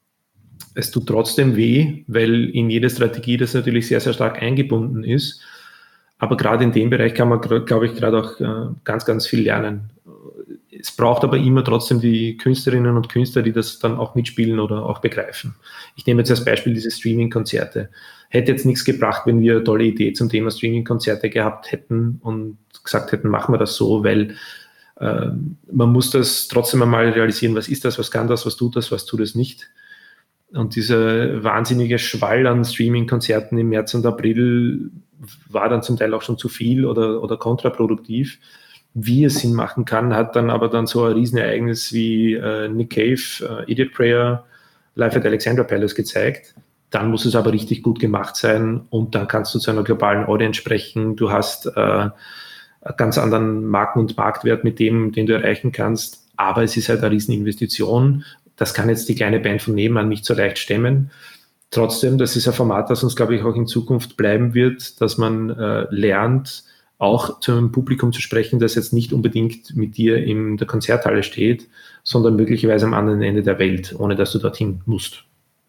Speaker 2: Es tut trotzdem weh, weil in jede Strategie das natürlich sehr, sehr stark eingebunden ist. Aber gerade in dem Bereich kann man, glaube ich, gerade auch äh, ganz, ganz viel lernen. Es braucht aber immer trotzdem die Künstlerinnen und Künstler, die das dann auch mitspielen oder auch begreifen. Ich nehme jetzt als Beispiel diese Streaming-Konzerte. Hätte jetzt nichts gebracht, wenn wir eine tolle Idee zum Thema Streaming-Konzerte gehabt hätten und gesagt hätten, machen wir das so, weil äh, man muss das trotzdem einmal realisieren, was ist das, was kann das, was tut das, was tut es nicht. Und dieser wahnsinnige Schwall an Streaming-Konzerten im März und April war dann zum Teil auch schon zu viel oder, oder kontraproduktiv. Wie es Sinn machen kann, hat dann aber dann so ein Riesenereignis wie äh, Nick Cave, äh, Idiot Prayer, live at Alexandra Palace gezeigt. Dann muss es aber richtig gut gemacht sein und dann kannst du zu einer globalen Audience sprechen. Du hast äh, einen ganz anderen Marken- und Marktwert mit dem, den du erreichen kannst. Aber es ist halt eine Rieseninvestition. Das kann jetzt die kleine Band von nebenan nicht so leicht stemmen. Trotzdem, das ist ein Format, das uns, glaube ich, auch in Zukunft bleiben wird, dass man äh, lernt, auch zu einem Publikum zu sprechen, das jetzt nicht unbedingt mit dir in der Konzerthalle steht, sondern möglicherweise am anderen Ende der Welt, ohne dass du dorthin musst.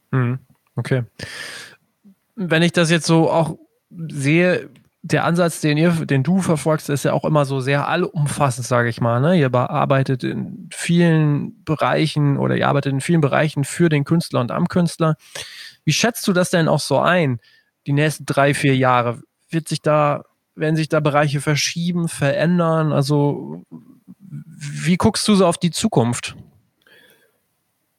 Speaker 1: Okay. Wenn ich das jetzt so auch sehe, der Ansatz, den ihr, den du verfolgst, ist ja auch immer so sehr allumfassend, sage ich mal. Ne? Ihr arbeitet in vielen Bereichen oder ihr arbeitet in vielen Bereichen für den Künstler und am Künstler. Wie schätzt du das denn auch so ein, die nächsten drei, vier Jahre? Wird sich da, werden sich da Bereiche verschieben, verändern? Also wie guckst du so auf die Zukunft?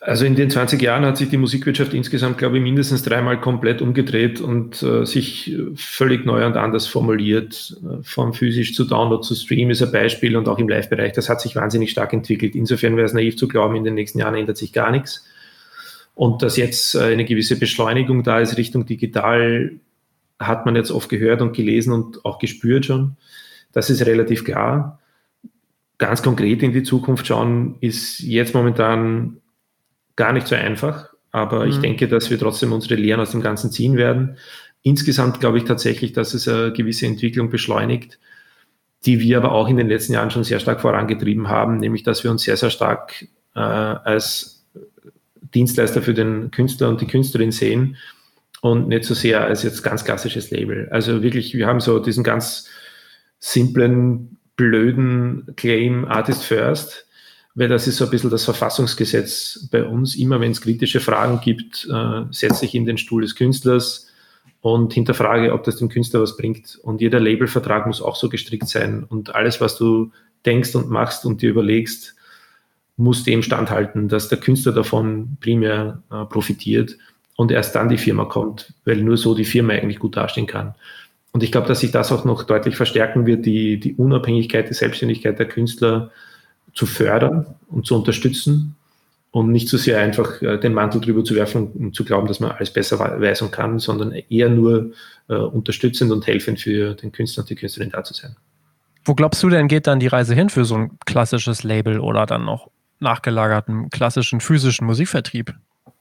Speaker 2: Also in den zwanzig Jahren hat sich die Musikwirtschaft insgesamt, glaube ich, mindestens dreimal komplett umgedreht und äh, sich völlig neu und anders formuliert. Vom physisch zu Download zu Stream ist ein Beispiel und auch im Live-Bereich. Das hat sich wahnsinnig stark entwickelt. Insofern wäre es naiv zu glauben, in den nächsten Jahren ändert sich gar nichts. Und dass jetzt eine gewisse Beschleunigung da ist Richtung digital, hat man jetzt oft gehört und gelesen und auch gespürt schon. Das ist relativ klar. Ganz konkret in die Zukunft schauen, ist jetzt momentan gar nicht so einfach, aber mhm. ich denke, dass wir trotzdem unsere Lehren aus dem Ganzen ziehen werden. Insgesamt glaube ich tatsächlich, dass es eine gewisse Entwicklung beschleunigt, die wir aber auch in den letzten Jahren schon sehr stark vorangetrieben haben, nämlich dass wir uns sehr, sehr stark äh, als Dienstleister für den Künstler und die Künstlerin sehen und nicht so sehr als jetzt ganz klassisches Label. Also wirklich, wir haben so diesen ganz simplen, blöden Claim Artist First, weil das ist so ein bisschen das Verfassungsgesetz bei uns. Immer wenn es kritische Fragen gibt, äh, setze ich in den Stuhl des Künstlers und hinterfrage, ob das dem Künstler was bringt. Und jeder Labelvertrag muss auch so gestrickt sein. Und alles, was du denkst und machst und dir überlegst, muss dem standhalten, dass der Künstler davon primär äh, profitiert und erst dann die Firma kommt, weil nur so die Firma eigentlich gut dastehen kann. Und ich glaube, dass sich das auch noch deutlich verstärken wird, die, die Unabhängigkeit, die Selbstständigkeit der Künstler zu fördern und zu unterstützen und nicht so sehr einfach äh, den Mantel drüber zu werfen und, und zu glauben, dass man alles besser weiß und kann, sondern eher nur äh, unterstützend und helfend für den Künstler und die Künstlerin da zu sein.
Speaker 1: Wo glaubst du denn, geht dann die Reise hin für so ein klassisches Label oder dann noch nachgelagerten klassischen physischen Musikvertrieb?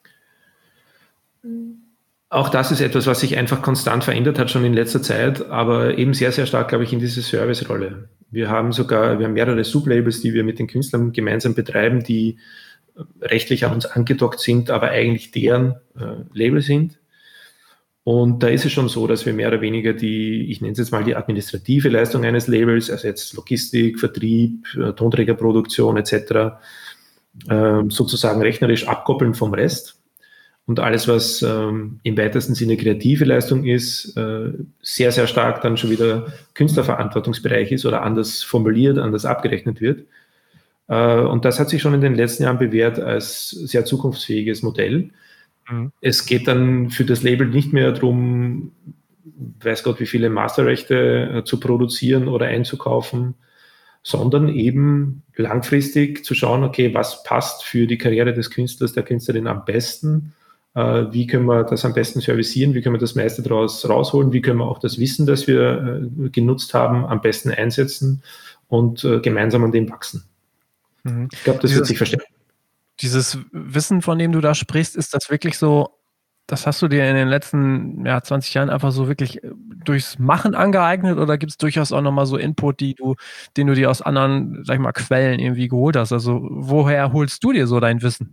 Speaker 2: Auch das ist etwas, was sich einfach konstant verändert hat, schon in letzter Zeit, aber eben sehr, sehr stark, glaube ich, in diese Service-Rolle. Wir haben sogar, wir haben mehrere Sublabels, die wir mit den Künstlern gemeinsam betreiben, die rechtlich an uns angedockt sind, aber eigentlich deren äh, Label sind. Und da ist es schon so, dass wir mehr oder weniger die, ich nenne es jetzt mal die administrative Leistung eines Labels, also jetzt Logistik, Vertrieb, äh, Tonträgerproduktion et cetera, äh, sozusagen rechnerisch abkoppeln vom Rest. Und alles, was ähm, im weitesten Sinne kreative Leistung ist, äh, sehr, sehr stark dann schon wieder Künstlerverantwortungsbereich ist oder anders formuliert, anders abgerechnet wird. Äh, und das hat sich schon in den letzten Jahren bewährt als sehr zukunftsfähiges Modell. Mhm. Es geht dann für das Label nicht mehr darum, weiß Gott, wie viele Masterrechte äh, zu produzieren oder einzukaufen, sondern eben langfristig zu schauen, okay, was passt für die Karriere des Künstlers, der Künstlerin am besten. Wie können wir das am besten servicieren? Wie können wir das meiste daraus rausholen? Wie können wir auch das Wissen, das wir äh, genutzt haben, am besten einsetzen und äh, gemeinsam an dem wachsen? Mhm. Ich glaube, das
Speaker 1: dieses,
Speaker 2: wird sich verstärken.
Speaker 1: Dieses Wissen, von dem du da sprichst, ist das wirklich so, das hast du dir in den letzten ja, zwanzig Jahren einfach so wirklich durchs Machen angeeignet oder gibt es durchaus auch nochmal so Input, die du, den du dir aus anderen, sag ich mal, Quellen irgendwie geholt hast? Also woher holst du dir so dein Wissen?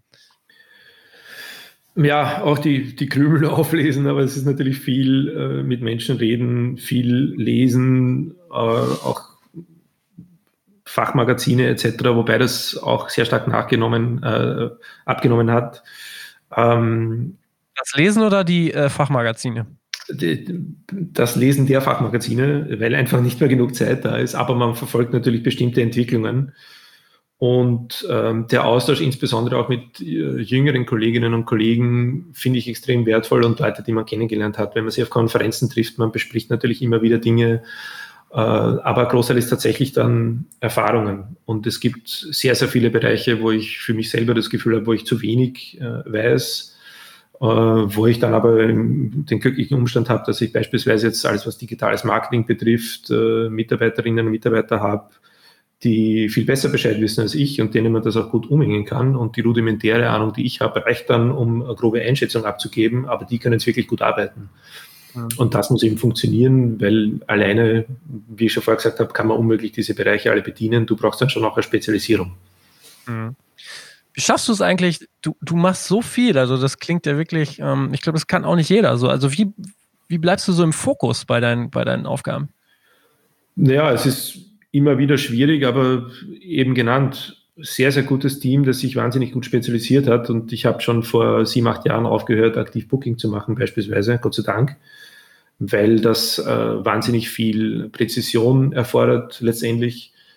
Speaker 2: Ja, auch die, die Krümel auflesen, aber es ist natürlich viel äh, mit Menschen reden, viel lesen, äh, auch Fachmagazine et cetera, wobei das auch sehr stark nachgenommen, äh, abgenommen hat. Ähm,
Speaker 1: das Lesen oder die äh, Fachmagazine?
Speaker 2: Die, das Lesen der Fachmagazine, weil einfach nicht mehr genug Zeit da ist, aber man verfolgt natürlich bestimmte Entwicklungen. Und ähm, der Austausch insbesondere auch mit äh, jüngeren Kolleginnen und Kollegen finde ich extrem wertvoll und Leute, die man kennengelernt hat. Wenn man sich auf Konferenzen trifft, man bespricht natürlich immer wieder Dinge, äh, aber ein Großteil ist tatsächlich dann Erfahrungen. Und es gibt sehr, sehr viele Bereiche, wo ich für mich selber das Gefühl habe, wo ich zu wenig äh, weiß, äh, wo ich dann aber den glücklichen Umstand habe, dass ich beispielsweise jetzt alles, was digitales Marketing betrifft, äh, Mitarbeiterinnen und Mitarbeiter habe, die viel besser Bescheid wissen als ich und denen man das auch gut umhängen kann. Und die rudimentäre Ahnung, die ich habe, reicht dann, um eine grobe Einschätzung abzugeben, aber die können es wirklich gut arbeiten. Mhm. Und das muss eben funktionieren, weil alleine, wie ich schon vorher gesagt habe, kann man unmöglich diese Bereiche alle bedienen. Du brauchst dann schon auch eine Spezialisierung.
Speaker 1: Mhm. Wie schaffst du es eigentlich? Du, du machst so viel, also das klingt ja wirklich, ähm, ich glaube, das kann auch nicht jeder so. Also wie, wie bleibst du so im Fokus bei deinen, bei deinen Aufgaben?
Speaker 2: Naja, es ist immer wieder schwierig, aber eben genannt, sehr, sehr gutes Team, das sich wahnsinnig gut spezialisiert hat. Und ich habe schon vor sieben, acht Jahren aufgehört, aktiv Booking zu machen beispielsweise, Gott sei Dank, weil das äh, wahnsinnig viel Präzision erfordert letztendlich.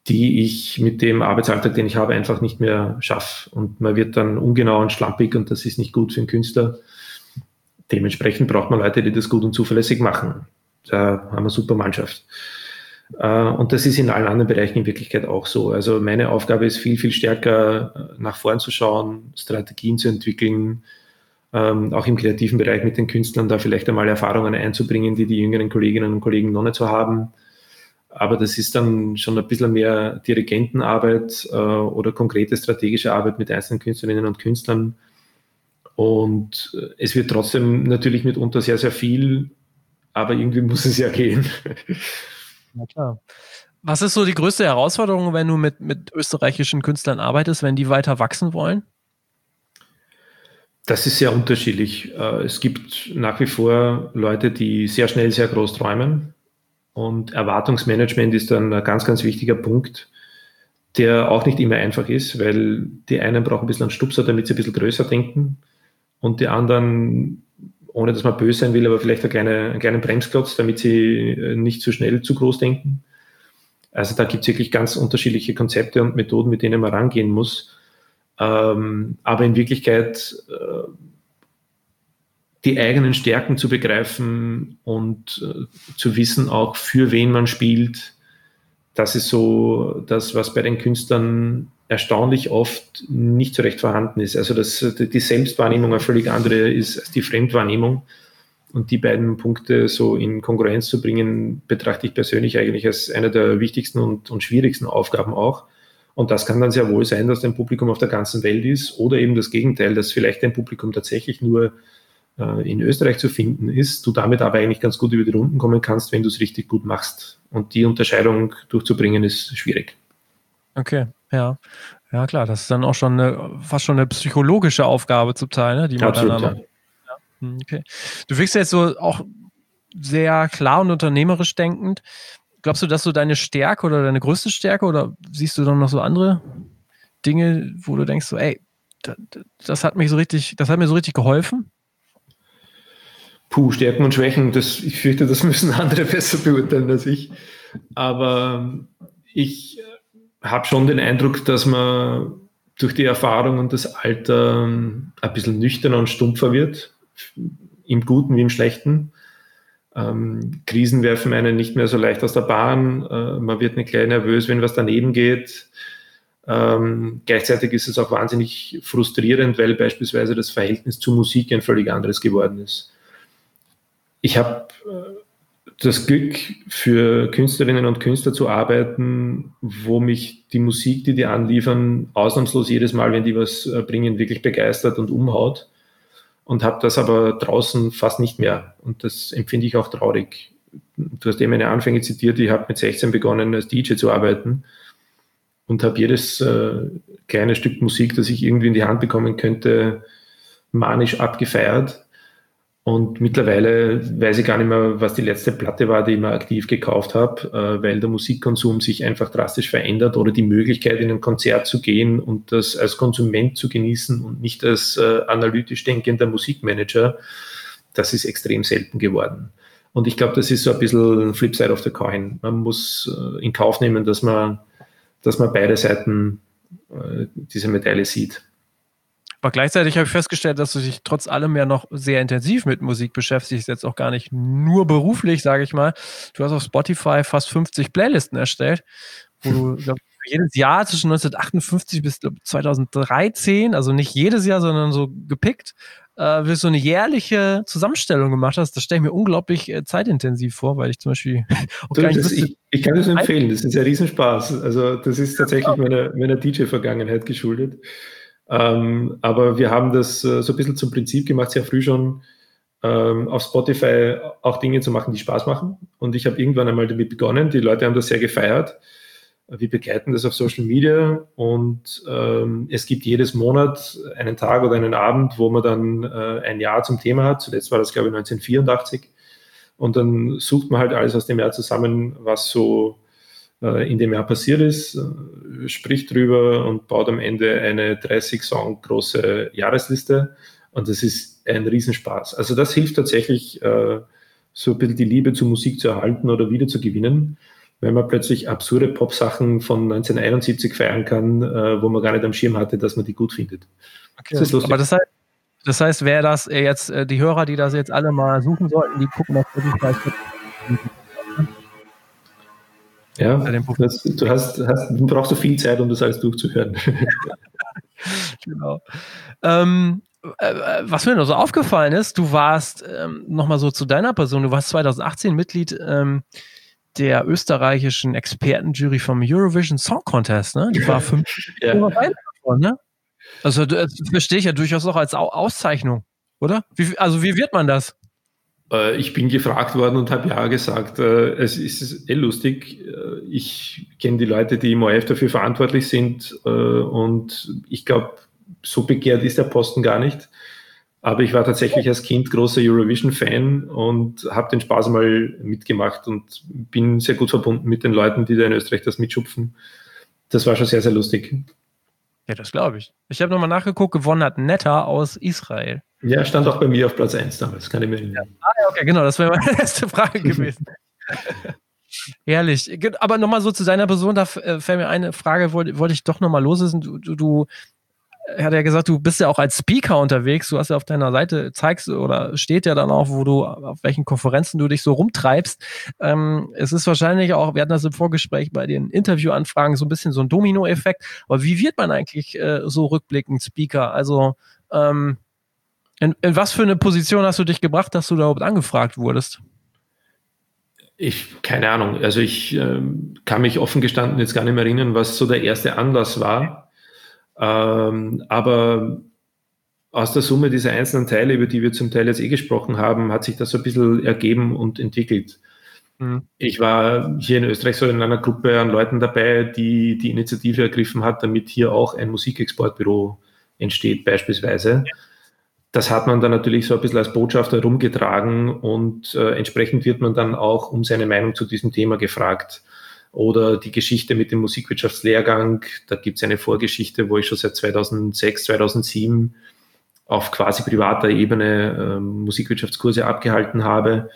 Speaker 2: die ich mit dem Arbeitsalltag, den ich habe, einfach nicht mehr schaffe. Und man wird dann ungenau und schlampig und das ist nicht gut für einen Künstler. Dementsprechend braucht man Leute, die das gut und zuverlässig machen. Da haben wir eine super Mannschaft. Und das ist in allen anderen Bereichen in Wirklichkeit auch so. Also meine Aufgabe ist viel, viel stärker nach vorn zu schauen, Strategien zu entwickeln, auch im kreativen Bereich mit den Künstlern da vielleicht einmal Erfahrungen einzubringen, die die jüngeren Kolleginnen und Kollegen noch nicht so haben. Aber das ist dann schon ein bisschen mehr Dirigentenarbeit äh, oder konkrete strategische Arbeit mit einzelnen Künstlerinnen und Künstlern. Und es wird trotzdem natürlich mitunter sehr, sehr viel, aber irgendwie muss es ja gehen.
Speaker 1: Na klar. Was ist so die größte Herausforderung, wenn du mit, mit österreichischen Künstlern arbeitest, wenn die weiter wachsen wollen?
Speaker 2: Das ist sehr unterschiedlich. Es gibt nach wie vor Leute, die sehr schnell, sehr groß träumen. Und Erwartungsmanagement ist dann ein ganz, ganz wichtiger Punkt, der auch nicht immer einfach ist, weil die einen brauchen ein bisschen einen Stupser, damit sie ein bisschen größer denken und die anderen, ohne dass man böse sein will, aber vielleicht einen kleinen, einen kleinen Bremsklotz, damit sie nicht zu schnell zu groß denken. Also da gibt es wirklich ganz unterschiedliche Konzepte und Methoden, mit denen man rangehen muss. Ähm, aber in Wirklichkeit äh, die eigenen Stärken zu begreifen und äh, zu wissen auch, für wen man spielt, das ist so das, was bei den Künstlern erstaunlich oft nicht so recht vorhanden ist. Also das, die Selbstwahrnehmung eine völlig andere ist als die Fremdwahrnehmung. Und die beiden Punkte so in Kongruenz zu bringen, betrachte ich persönlich eigentlich als eine der wichtigsten und, und schwierigsten Aufgaben auch. Und das kann dann sehr wohl sein, dass ein Publikum auf der ganzen Welt ist oder eben das Gegenteil, dass vielleicht ein Publikum tatsächlich nur in Österreich zu finden ist, du damit aber eigentlich ganz gut über die Runden kommen kannst, wenn du es richtig gut machst. Und die Unterscheidung durchzubringen ist schwierig.
Speaker 1: Okay, ja. Ja klar, das ist dann auch schon eine, fast schon eine psychologische Aufgabe zum Teil, ne, die man
Speaker 2: Absolut,
Speaker 1: dann
Speaker 2: ja.
Speaker 1: noch, ja. Okay. Du wirkst jetzt so auch sehr klar und unternehmerisch denkend. Glaubst du, dass so deine Stärke oder deine größte Stärke oder siehst du dann noch so andere Dinge, wo du denkst so, ey, das, das hat mich so richtig, das hat mir so richtig geholfen?
Speaker 2: Puh, Stärken und Schwächen, das, ich fürchte, das müssen andere besser beurteilen als ich. Aber ich habe schon den Eindruck, dass man durch die Erfahrung und das Alter ein bisschen nüchterner und stumpfer wird, im Guten wie im Schlechten. Ähm, Krisen werfen einen nicht mehr so leicht aus der Bahn, äh, man wird nicht gleich nervös, wenn was daneben geht. Ähm, gleichzeitig ist es auch wahnsinnig frustrierend, weil beispielsweise das Verhältnis zu Musik ein völlig anderes geworden ist. Ich habe äh, das Glück, für Künstlerinnen und Künstler zu arbeiten, wo mich die Musik, die die anliefern, ausnahmslos jedes Mal, wenn die was äh, bringen, wirklich begeistert und umhaut. Und habe das aber draußen fast nicht mehr. Und das empfinde ich auch traurig. Du hast eben meine Anfänge zitiert, ich habe mit sechzehn begonnen, als D J zu arbeiten und habe jedes äh, kleine Stück Musik, das ich irgendwie in die Hand bekommen könnte, manisch abgefeiert. Und mittlerweile weiß ich gar nicht mehr, was die letzte Platte war, die ich mal aktiv gekauft habe, äh, weil der Musikkonsum sich einfach drastisch verändert oder die Möglichkeit, in ein Konzert zu gehen und das als Konsument zu genießen und nicht als äh, analytisch denkender Musikmanager, das ist extrem selten geworden. Und ich glaube, das ist so ein bisschen Flipside of the Coin. Man muss äh, in Kauf nehmen, dass man, dass man beide Seiten äh, dieser Medaille sieht.
Speaker 1: Aber gleichzeitig habe ich festgestellt, dass du dich trotz allem ja noch sehr intensiv mit Musik beschäftigst, jetzt auch gar nicht nur beruflich, sage ich mal. Du hast auf Spotify fast fünfzig Playlisten erstellt, wo du glaub, für jedes Jahr zwischen neunzehnhundertachtundfünfzig bis glaub, zweitausenddreizehn, also nicht jedes Jahr, sondern so gepickt, äh, wie so eine jährliche Zusammenstellung gemacht hast. Das stelle ich mir unglaublich äh, zeitintensiv vor, weil ich zum Beispiel auch
Speaker 2: du,
Speaker 1: gar nicht
Speaker 2: das,
Speaker 1: wüsste,
Speaker 2: ich, ich kann das empfehlen, das ist ein Riesenspaß. Also das ist tatsächlich meiner, meiner D J-Vergangenheit geschuldet. Ähm, aber wir haben das äh, so ein bisschen zum Prinzip gemacht, sehr früh schon, ähm, auf Spotify auch Dinge zu machen, die Spaß machen. Und ich habe irgendwann einmal damit begonnen. Die Leute haben das sehr gefeiert. Wir begleiten das auf Social Media und ähm, es gibt jedes Monat einen Tag oder einen Abend, wo man dann äh, ein Jahr zum Thema hat. Zuletzt war das, glaube ich, neunzehnhundertvierundachtzig. Und dann sucht man halt alles aus dem Jahr zusammen, was so in dem Jahr passiert ist, spricht drüber und baut am Ende eine dreißig Song große Jahresliste und das ist ein Riesenspaß. Also das hilft tatsächlich, so ein bisschen die Liebe zur Musik zu erhalten oder wieder zu gewinnen, wenn man plötzlich absurde Pop-Sachen von neunzehnhunderteinundsiebzig feiern kann, äh, wo man gar nicht am Schirm hatte, dass man die gut findet.
Speaker 1: Okay. Das ist lustig. Aber das heißt, das heißt, wer das jetzt, äh, die Hörer, die das jetzt alle mal suchen sollten, die gucken das wirklich gleich.
Speaker 2: Ja, das, du, hast, hast, du brauchst so viel Zeit, um das alles durchzuhören.
Speaker 1: Genau. Ähm, äh, was mir noch so aufgefallen ist, du warst ähm, nochmal so zu deiner Person, du warst zweitausendachtzehn Mitglied ähm, der österreichischen Expertenjury vom Eurovision Song Contest, ne? Die war fünf ja. davon, ne? Also das verstehe ich ja durchaus auch als Au- Auszeichnung, oder? Wie, also wie wird man das?
Speaker 2: Ich bin gefragt worden und habe ja gesagt, es ist eh lustig. Ich kenne die Leute, die im O R F dafür verantwortlich sind und ich glaube, so begehrt ist der Posten gar nicht. Aber ich war tatsächlich als Kind großer Eurovision-Fan und habe den Spaß mal mitgemacht und bin sehr gut verbunden mit den Leuten, die da in Österreich das mitschupfen. Das war schon sehr, sehr lustig.
Speaker 1: Ja, das glaube ich. Ich habe nochmal nachgeguckt, gewonnen hat Netta aus Israel.
Speaker 2: Ja, stand auch bei mir auf Platz eins damals, kann ich mir erinnern.
Speaker 1: Ah, ja, okay, genau, das wäre meine erste Frage gewesen. Herrlich. Aber nochmal so zu deiner Person, da fällt mir eine Frage, wollte, wollte ich doch nochmal loslösen. Du, du, du hat ja gesagt, du bist ja auch als Speaker unterwegs, du hast ja auf deiner Seite, zeigst oder steht ja dann auch, wo du, auf welchen Konferenzen du dich so rumtreibst. Ähm, es ist wahrscheinlich auch, wir hatten das im Vorgespräch bei den Interviewanfragen, so ein bisschen so ein Domino-Effekt, aber wie wird man eigentlich äh, so rückblickend Speaker? Also ähm, in, in was für eine Position hast du dich gebracht, dass du da überhaupt angefragt wurdest?
Speaker 2: Ich, keine Ahnung, also ich ähm, kann mich offen gestanden jetzt gar nicht mehr erinnern, was so der erste Anlass war. Ähm, aber aus der Summe dieser einzelnen Teile, über die wir zum Teil jetzt eh gesprochen haben, hat sich das so ein bisschen ergeben und entwickelt. Mhm. Ich war hier in Österreich so in einer Gruppe an Leuten dabei, die die Initiative ergriffen hat, damit hier auch ein Musikexportbüro entsteht beispielsweise. Das hat man dann natürlich so ein bisschen als Botschafter herumgetragen und äh, entsprechend wird man dann auch um seine Meinung zu diesem Thema gefragt. Oder die Geschichte mit dem Musikwirtschaftslehrgang, da gibt es eine Vorgeschichte, wo ich schon seit zweitausendsechs, zweitausendsieben auf quasi privater Ebene äh, Musikwirtschaftskurse abgehalten habe.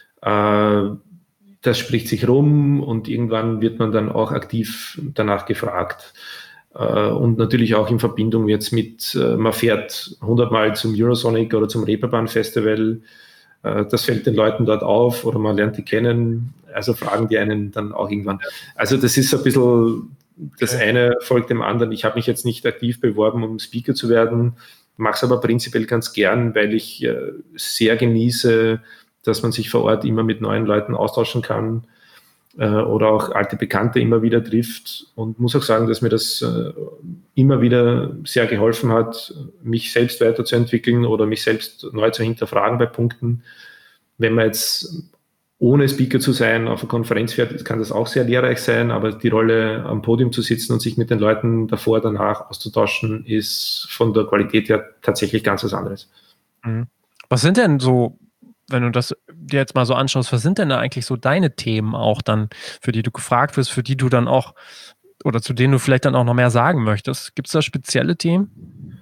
Speaker 2: Äh, das spricht sich rum und irgendwann wird man dann auch aktiv danach gefragt. Äh, und natürlich auch in Verbindung jetzt mit, äh, man fährt hundertmal zum Eurosonic oder zum Reeperbahn Festival. Äh, das fällt den Leuten dort auf oder man lernt die kennen. Also fragen die einen dann auch irgendwann. Also das ist so ein bisschen, das eine folgt dem anderen. Ich habe mich jetzt nicht aktiv beworben, um Speaker zu werden, mache es aber prinzipiell ganz gern, weil ich äh, sehr genieße, dass man sich vor Ort immer mit neuen Leuten austauschen kann äh, oder auch alte Bekannte immer wieder trifft und muss auch sagen, dass mir das äh, immer wieder sehr geholfen hat, mich selbst weiterzuentwickeln oder mich selbst neu zu hinterfragen bei Punkten. Wenn man jetzt ohne Speaker zu sein, auf einer Konferenz fährt, kann das auch sehr lehrreich sein, aber die Rolle am Podium zu sitzen und sich mit den Leuten davor, danach auszutauschen, ist von der Qualität her tatsächlich ganz was anderes.
Speaker 1: Was sind denn so, wenn du das dir jetzt mal so anschaust, was sind denn da eigentlich so deine Themen auch dann, für die du gefragt wirst, für die du dann auch, oder zu denen du vielleicht dann auch noch mehr sagen möchtest? Gibt es da spezielle Themen?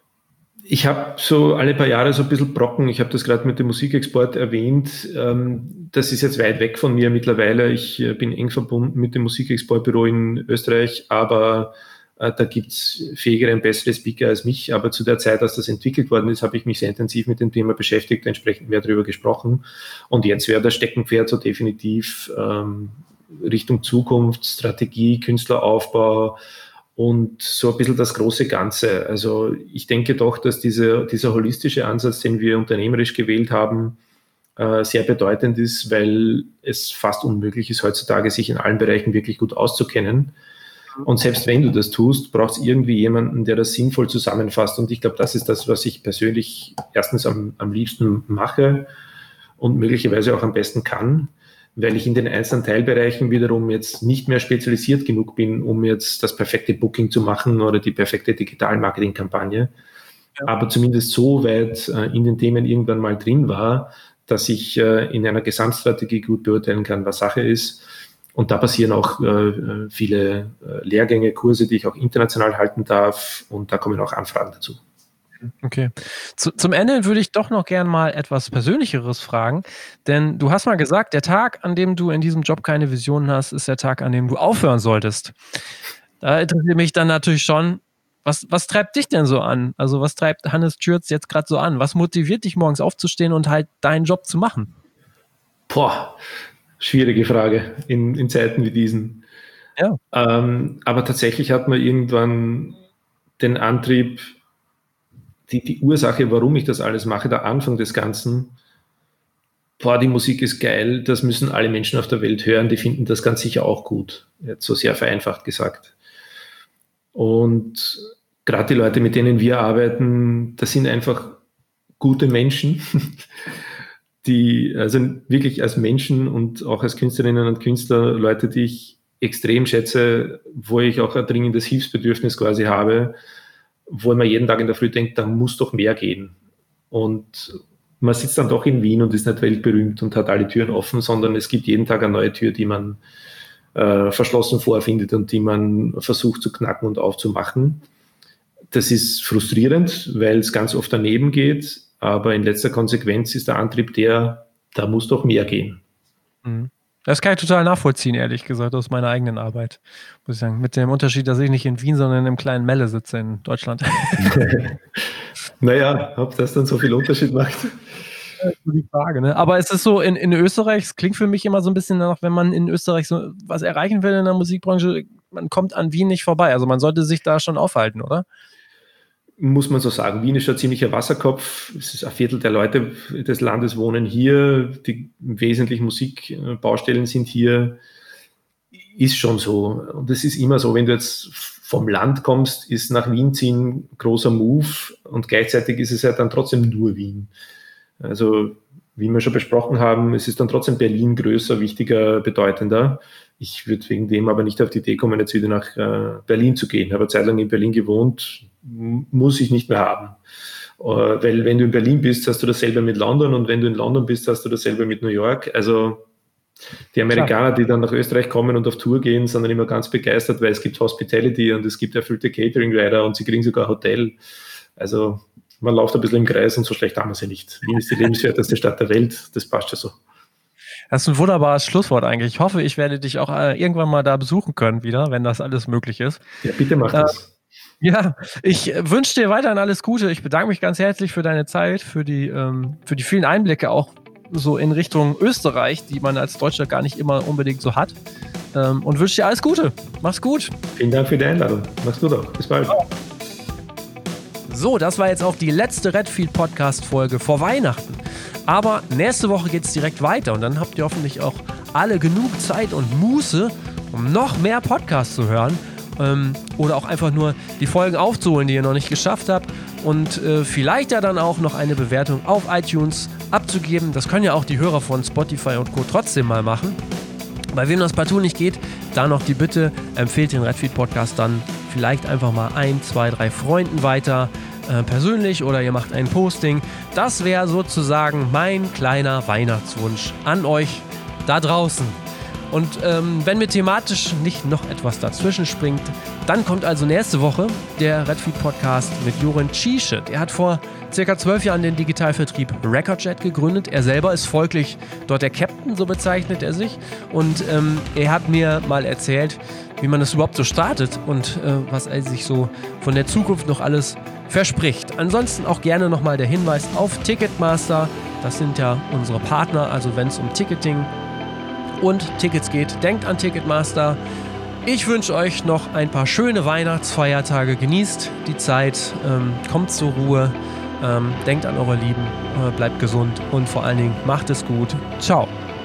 Speaker 2: Ich habe so alle paar Jahre so ein bisschen Brocken. Ich habe das gerade mit dem Musikexport erwähnt. Das ist jetzt weit weg von mir mittlerweile. Ich bin eng verbunden mit dem Musikexportbüro in Österreich, aber da gibt es fähigere und bessere Speaker als mich. Aber zu der Zeit, als das entwickelt worden ist, habe ich mich sehr intensiv mit dem Thema beschäftigt, entsprechend mehr darüber gesprochen. Und jetzt wäre das Steckenpferd so definitiv ähm, Richtung Zukunft, Strategie, Künstleraufbau, und so ein bisschen das große Ganze. Also ich denke doch, dass diese, dieser holistische Ansatz, den wir unternehmerisch gewählt haben, äh, sehr bedeutend ist, weil es fast unmöglich ist, heutzutage sich in allen Bereichen wirklich gut auszukennen. Und selbst wenn du das tust, braucht es irgendwie jemanden, der das sinnvoll zusammenfasst. Und ich glaube, das ist das, was ich persönlich erstens am, am liebsten mache und möglicherweise auch am besten kann, weil ich in den einzelnen Teilbereichen wiederum jetzt nicht mehr spezialisiert genug bin, um jetzt das perfekte Booking zu machen oder die perfekte Digital-Marketing-Kampagne. Ja. Aber zumindest so weit äh, in den Themen irgendwann mal drin war, dass ich äh, in einer Gesamtstrategie gut beurteilen kann, was Sache ist. Und da passieren auch äh, viele äh, Lehrgänge, Kurse, die ich auch international halten darf. Und da kommen auch Anfragen dazu.
Speaker 1: Okay. Zu, zum Ende würde ich doch noch gern mal etwas Persönlicheres fragen, denn du hast mal gesagt, der Tag, an dem du in diesem Job keine Visionen hast, ist der Tag, an dem du aufhören solltest. Da interessiert mich dann natürlich schon, was, was treibt dich denn so an? Also was treibt Hannes Tschürz jetzt gerade so an? Was motiviert dich, morgens aufzustehen und halt deinen Job zu machen?
Speaker 2: Boah, schwierige Frage in, in Zeiten wie diesen.
Speaker 1: Ja.
Speaker 2: Ähm, aber tatsächlich hat man irgendwann den Antrieb, die, die Ursache, warum ich das alles mache, der Anfang des Ganzen, boah, die Musik ist geil, das müssen alle Menschen auf der Welt hören, die finden das ganz sicher auch gut. Jetzt so sehr vereinfacht gesagt. Und gerade die Leute, mit denen wir arbeiten, das sind einfach gute Menschen, die, also wirklich als Menschen und auch als Künstlerinnen und Künstler, Leute, die ich extrem schätze, wo ich auch ein dringendes Hilfsbedürfnis quasi habe, wo man jeden Tag in der Früh denkt, da muss doch mehr gehen. Und man sitzt dann doch in Wien und ist nicht weltberühmt und hat alle Türen offen, sondern es gibt jeden Tag eine neue Tür, die man äh, verschlossen vorfindet und die man versucht zu knacken und aufzumachen. Das ist frustrierend, weil es ganz oft daneben geht, aber in letzter Konsequenz ist der Antrieb der, da muss doch mehr gehen.
Speaker 1: Mhm. Das kann ich total nachvollziehen, ehrlich gesagt, aus meiner eigenen Arbeit, muss ich sagen. Mit dem Unterschied, dass ich nicht in Wien, sondern im kleinen Melle sitze in Deutschland.
Speaker 2: Naja, ob das dann so viel Unterschied macht.
Speaker 1: Das ist die Frage, ne? Aber es ist so, in, in Österreich, es klingt für mich immer so ein bisschen danach, wenn man in Österreich so was erreichen will in der Musikbranche, man kommt an Wien nicht vorbei. Also man sollte sich da schon aufhalten, oder?
Speaker 2: Muss man so sagen. Wien ist schon ein ziemlicher Wasserkopf. Es ist ein Viertel der Leute des Landes wohnen hier. Die wesentlichen Musikbaustellen sind hier. Ist schon so. Und es ist immer so, wenn du jetzt vom Land kommst, ist nach Wien ziehen großer Move und gleichzeitig ist es ja dann trotzdem nur Wien. Also, wie wir schon besprochen haben, es ist dann trotzdem Berlin größer, wichtiger, bedeutender. Ich würde wegen dem aber nicht auf die Idee kommen, jetzt wieder nach äh, Berlin zu gehen. Ich habe eine Zeit lang in Berlin gewohnt, m- muss ich nicht mehr haben. Äh, weil wenn du in Berlin bist, hast du dasselbe mit London und wenn du in London bist, hast du dasselbe mit New York. Also die Amerikaner, die dann nach Österreich kommen und auf Tour gehen, sind dann immer ganz begeistert, weil es gibt Hospitality und es gibt erfüllte Catering-Rider und sie kriegen sogar ein Hotel. Also man läuft ein bisschen im Kreis und so schlecht haben wir sie nicht. Wien ist die lebenswerteste Stadt der Welt, das passt ja so.
Speaker 1: Das ist ein wunderbares Schlusswort eigentlich. Ich hoffe, ich werde dich auch äh, irgendwann mal da besuchen können wieder, wenn das alles möglich ist.
Speaker 2: Ja, bitte mach das.
Speaker 1: Äh, ja, ich äh, wünsche dir weiterhin alles Gute. Ich bedanke mich ganz herzlich für deine Zeit, für die, ähm, für die vielen Einblicke auch so in Richtung Österreich, die man als Deutscher gar nicht immer unbedingt so hat. Ähm, und wünsche dir alles Gute. Mach's gut.
Speaker 2: Vielen Dank für die Einladung. Mach's gut auch. Bis bald.
Speaker 1: So, das war jetzt auch die letzte Redfield-Podcast-Folge vor Weihnachten. Aber nächste Woche geht es direkt weiter und dann habt ihr hoffentlich auch alle genug Zeit und Muße, um noch mehr Podcasts zu hören ähm, oder auch einfach nur die Folgen aufzuholen, die ihr noch nicht geschafft habt und äh, vielleicht ja dann auch noch eine Bewertung auf iTunes abzugeben. Das können ja auch die Hörer von Spotify und Co. trotzdem mal machen. Bei wem das partout nicht geht, da noch die Bitte, empfehlt den Redfield-Podcast dann vielleicht einfach mal ein, zwei, drei Freunden weiter, äh, persönlich oder ihr macht ein Posting. Das wäre sozusagen mein kleiner Weihnachtswunsch an euch da draußen. Und ähm, wenn mir thematisch nicht noch etwas dazwischen springt, dann kommt also nächste Woche der Redfield-Podcast mit Joren Tschiesche. Der hat vor circa zwölf Jahren den Digitalvertrieb Recordjet gegründet. Er selber ist folglich dort der Captain, so bezeichnet er sich. Und ähm, er hat mir mal erzählt, wie man das überhaupt so startet und äh, was er sich so von der Zukunft noch alles verspricht. Ansonsten auch gerne nochmal der Hinweis auf Ticketmaster. Das sind ja unsere Partner, also wenn es um Ticketing und Tickets geht, denkt an Ticketmaster. Ich wünsche euch noch ein paar schöne Weihnachtsfeiertage. Genießt die Zeit, ähm, kommt zur Ruhe, ähm, denkt an eure Lieben, äh, bleibt gesund und vor allen Dingen macht es gut. Ciao.